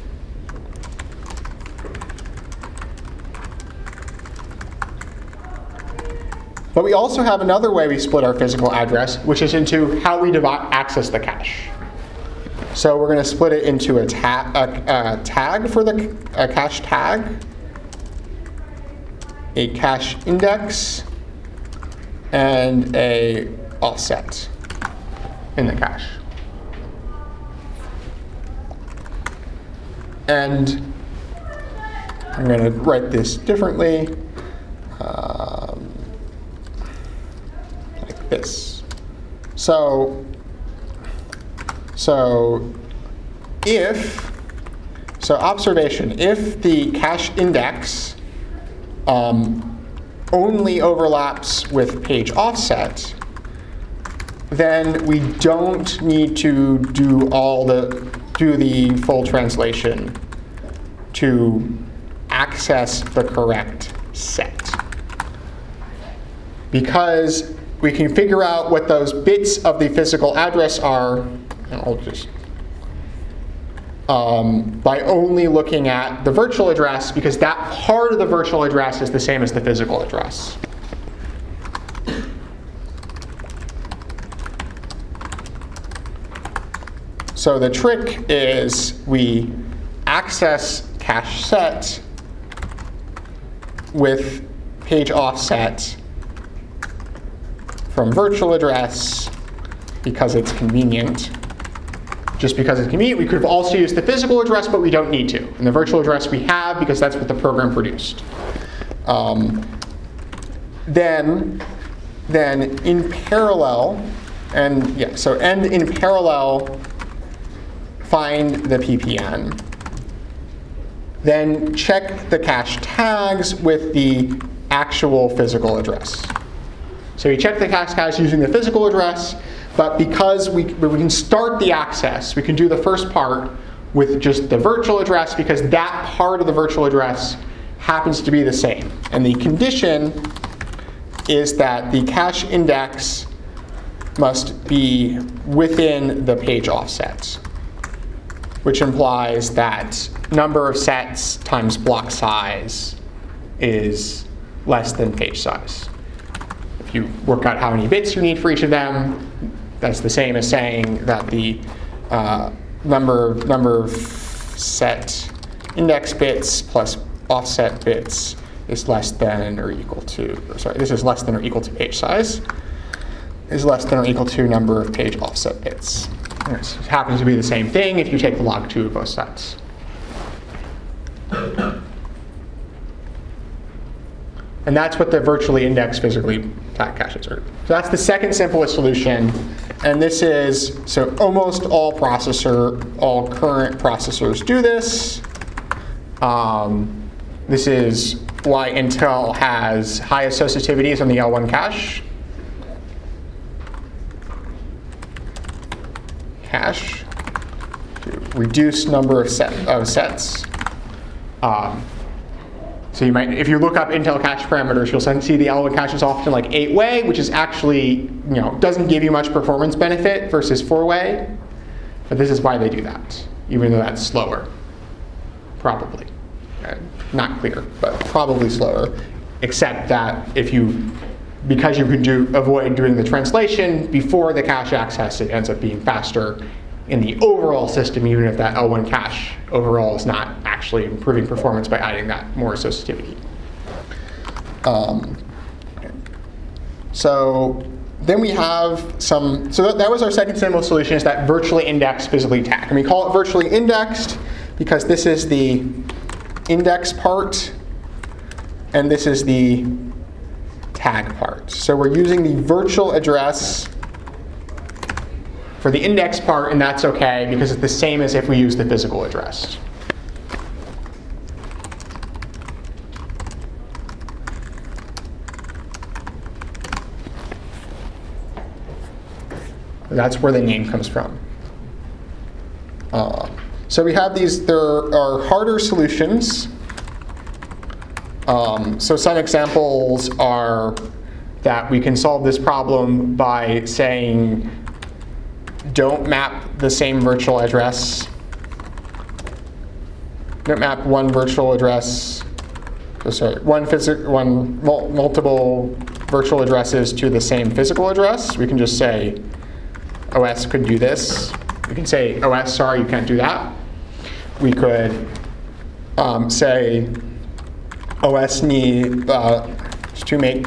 But we also have another way we split our physical address, which is into how we access the cache. So we're going to split it into a, ta a, a tag for the a cache tag, a cache index, and a offset in the cache. And I'm going to write this differently, um, like this. So, so if, so observation, if the cache index um, only overlaps with page offset, then we don't need to do all the do the full translation to access the correct set. Because we can figure out what those bits of the physical address are, and I'll just um, by only looking at the virtual address, because that part of the virtual address is the same as the physical address. So the trick is we access cache set with page offset from virtual address because it's convenient. Just because it's convenient, we could have also used the physical address, but we don't need to. And the virtual address we have because that's what the program produced. Um, then, then in parallel, and yeah, so and in parallel, find the P P N. Then check the cache tags with the actual physical address. So we check the cache tags using the physical address, but because we, we can start the access, we can do the first part with just the virtual address because that part of the virtual address happens to be the same. And the condition is that the cache index must be within the page offset, which implies that number of sets times block size is less than page size. If you work out how many bits you need for each of them, that's the same as saying that the uh, number, number of set index bits plus offset bits is less than or equal to, sorry, this is less than or equal to page size, is less than or equal to number of page offset bits. This happens to be the same thing if you take the log two of both sets. And that's what the virtually indexed physically tagged caches are. So that's the second simplest solution. And this is, so almost all processor, all current processors do this. Um, this is why Intel has high associativities on the L one cache. Cache to reduce number of, set, of sets. Um, so you might, if you look up Intel cache parameters, you'll see the L one cache is often like eight way, which is actually, you know, doesn't give you much performance benefit versus four way. But this is why they do that, even though that's slower, probably. Okay. Not clear, but probably slower, except that if you, because you can do, avoid doing the translation before the cache access, it ends up being faster in the overall system, even if that L one cache overall is not actually improving performance by adding that more associativity. Um, so then we have some, so that, that was our second simple solution, is that virtually indexed physically tagged. And we call it virtually indexed because this is the index part, and this is the tag part. So we're using the virtual address for the index part, and that's okay because it's the same as if we use the physical address. That's where the name comes from. Uh, so we have these, there are harder solutions. Um, so some examples are that we can solve this problem by saying don't map the same virtual address. Don't map one virtual address, oh, sorry, one, physic, one mul multiple virtual addresses to the same physical address. We can just say O S could do this. We can say O S, sorry, you can't do that. We could um, say O S need uh, to make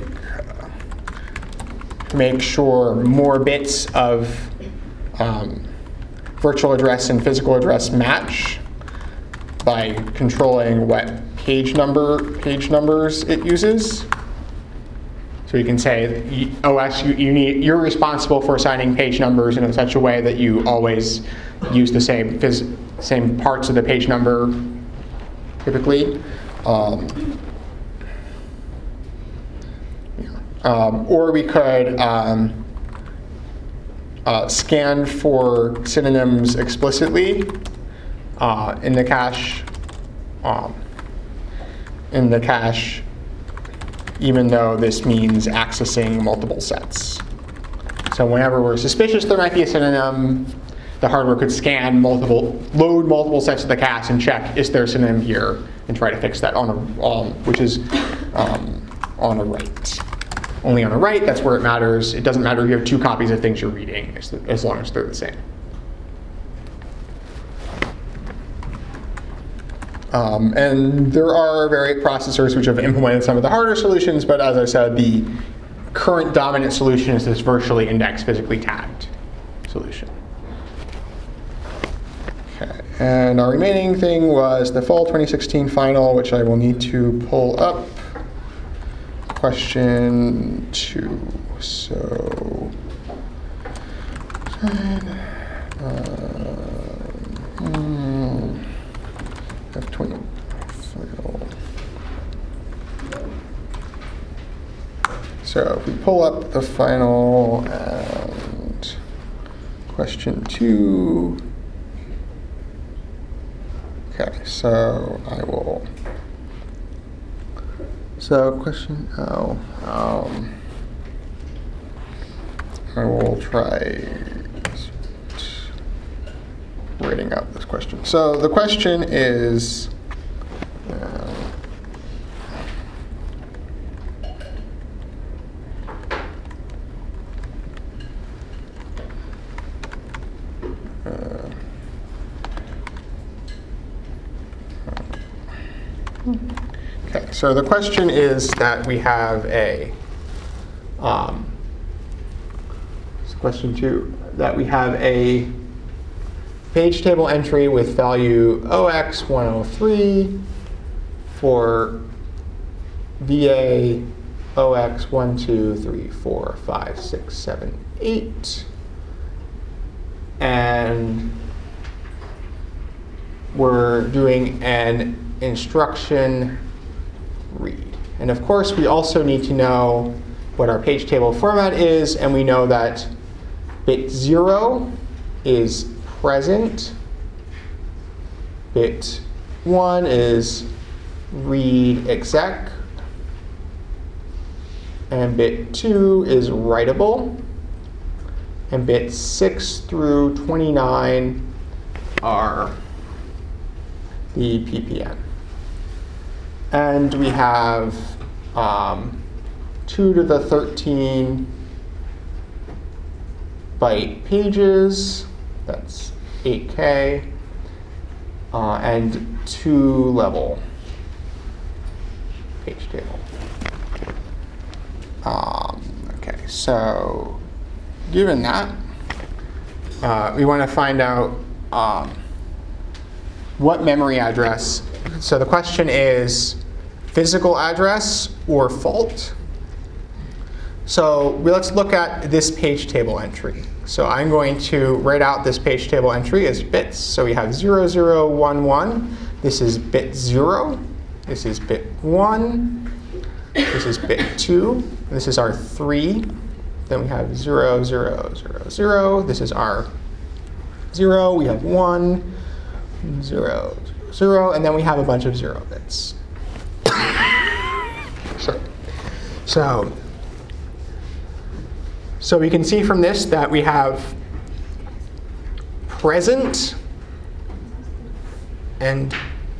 make sure more bits of um, virtual address and physical address match by controlling what page number page numbers it uses. So you can say O S, you, you need you're responsible for assigning page numbers in such a way that you always use the same phys same parts of the page number typically. Um, Um, or we could um, uh, scan for synonyms explicitly uh, in the cache, um, in the cache, even though this means accessing multiple sets. So whenever we're suspicious there might be a synonym, the hardware could scan multiple, load multiple sets of the cache and check is there a synonym here and try to fix that on a, um, which is um, on a write. Only on a write, that's where it matters. It doesn't matter if you have two copies of things you're reading, as, as long as they're the same. Um, and there are various processors which have implemented some of the harder solutions, but as I said, the current dominant solution is this virtually indexed, physically tagged solution. Okay, and our remaining thing was the fall twenty sixteen final, which I will need to pull up. Question two. So, uh, um, F twenty. So if we pull up the final and question two. Okay, so I will. So question, oh, um, I will try writing out this question. So the question is, uh, uh, Okay, so the question is that we have a, um, question two, that we have a page table entry with value O X one oh three for V A O X one, two, three, four, five, six, seven, eight. And we're doing an instruction read. And of course, we also need to know what our page table format is, and we know that bit zero is present, bit one is read exec, and bit two is writable, and bits six through twenty-nine are the P P N. And we have um, two to the thirteen byte pages, that's eight K, uh, and two level page table. Um, okay, so given that, uh, we want to find out um, what memory address. So the question is physical address or fault. So let's look at this page table entry. So I'm going to write out this page table entry as bits. So we have zero, zero, one, one. This is bit zero. This is bit one. This is bit two. This is our three. Then we have zero, zero, zero, zero. This is our zero. We have one, zero, zero, and then we have a bunch of zero bits. Sorry. So, so we can see from this that we have present and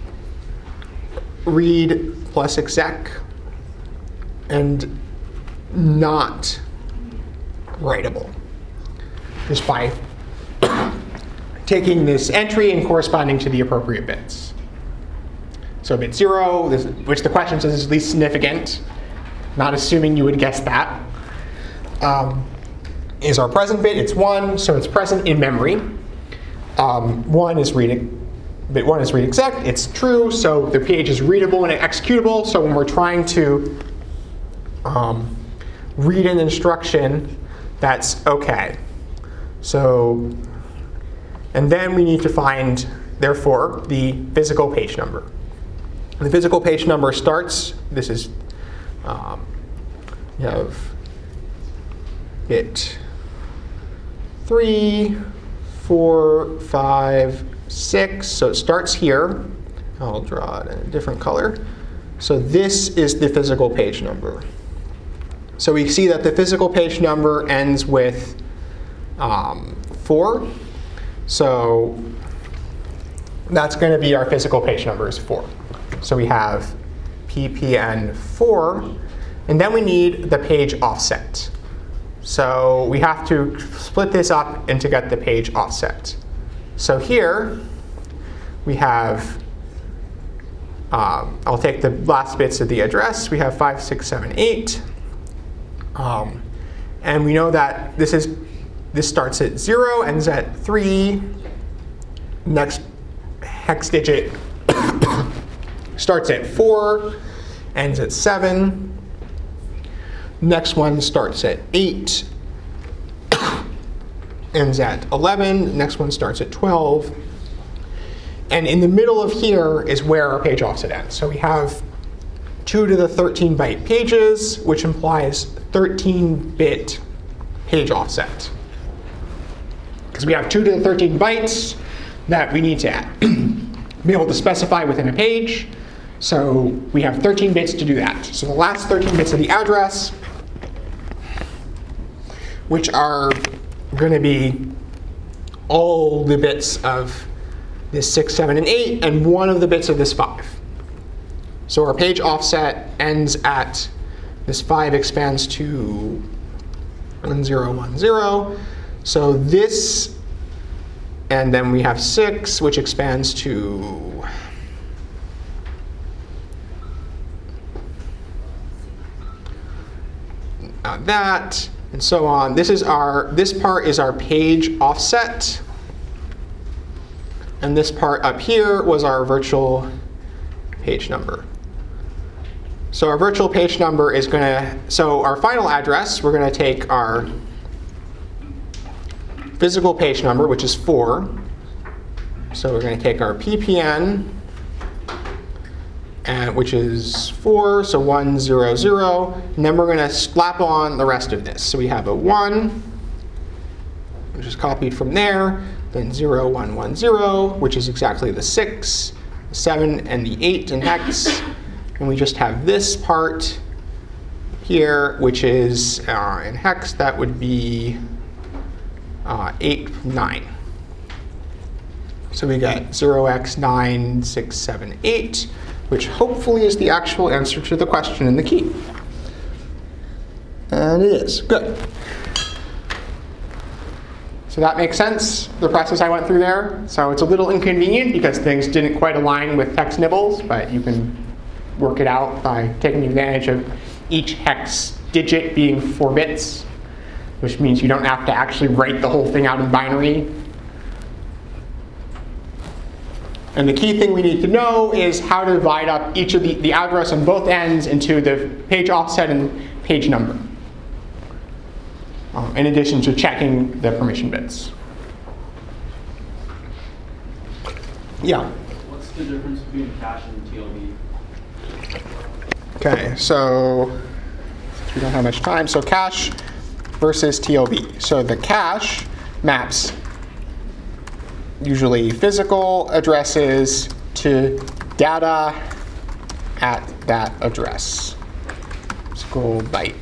read plus exec and not writable, just by taking this entry and corresponding to the appropriate bits. So bit zero, this, which the question says is least significant, not assuming you would guess that, um, is our present bit. It's one, so it's present in memory. Um, one is reading. Bit one is read exec. It's true, so the page is readable and executable. So when we're trying to um, read an instruction, that's OK. So, and then we need to find, therefore, the physical page number. The physical page number starts. This is um, you have bit three, four, five, six. So it starts here. I'll draw it in a different color. So this is the physical page number. So we see that the physical page number ends with um, four. So that's going to be our physical page number is four. So we have P P N four. And then we need the page offset. So we have to split this up and to get the page offset. So here we have, um, I'll take the last bits of the address. We have five, six, seven, eight. Um, and we know that this is this starts at zero, ends at three. Next hex digit starts at four, ends at seven. Next one starts at eight, ends at eleven. Next one starts at twelve. And in the middle of here is where our page offset ends. So we have two to the thirteen byte pages, which implies thirteen bit page offset. Because we have two to the thirteen bytes that we need to add. be able to specify within a page. So we have thirteen bits to do that. So the last thirteen bits of the address, which are going to be all the bits of this six, seven, and eight, and one of the bits of this five. So our page offset ends at this five expands to one zero one zero. So this, and then we have six, which expands to uh, that, and so on. This is our, this part is our page offset. And this part up here was our virtual page number. So our virtual page number is going to, so our final address, we're going to take our physical page number, which is four. So we're going to take our P P N, and, which is four, so one, zero, zero. And then we're going to slap on the rest of this. So we have a one, which is copied from there. Then zero, one, one, zero, which is exactly the six, the seven, and the eight in hex. And we just have this part here, which is uh, in hex, that would be uh, eight, nine. So we got zero x nine six seven eight, which hopefully is the actual answer to the question in the key. And it is. Good. So that makes sense, the process I went through there. So it's a little inconvenient because things didn't quite align with hex nibbles, but you can work it out by taking advantage of each hex digit being four bits, which means you don't have to actually write the whole thing out in binary. And the key thing we need to know is how to divide up each of the, the address on both ends into the page offset and page number. Um, in addition to checking the permission bits. Yeah? What's the difference between cache and T L B? OK, so we don't have much time. So cache versus T L B. So the cache maps usually physical addresses to data at that address. Physical byte.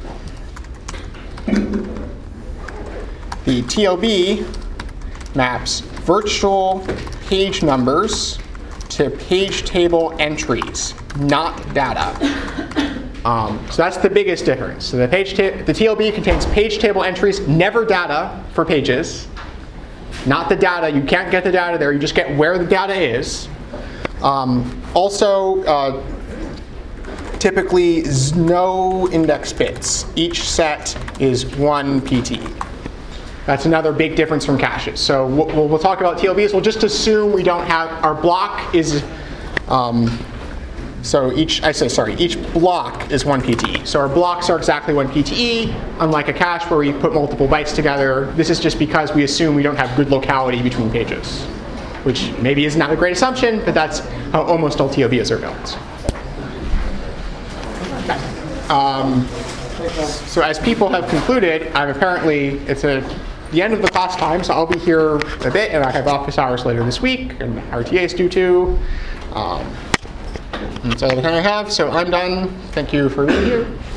The T L B maps virtual page numbers to page table entries, not data. Um, so that's the biggest difference. So the, page the T L B contains page table entries, never data for pages. Not the data. You can't get the data there. You just get where the data is. Um, also, uh, typically no index bits. Each set is one P T. That's another big difference from caches. So we'll, we'll talk about T L Bs. We'll just assume we don't have, our block is, um, so each, I say, sorry, each block is one P T E. So our blocks are exactly one P T E, unlike a cache where we put multiple bytes together. This is just because we assume we don't have good locality between pages, which maybe is not a great assumption, but that's how almost all T L Bs are built. Okay. Um, so as people have concluded, I'm apparently, it's a, the end of the class time, so I'll be here a bit, and I have office hours later this week, and our T As do too. Um, that's all the time I have, so I'm done. Thank you for being here.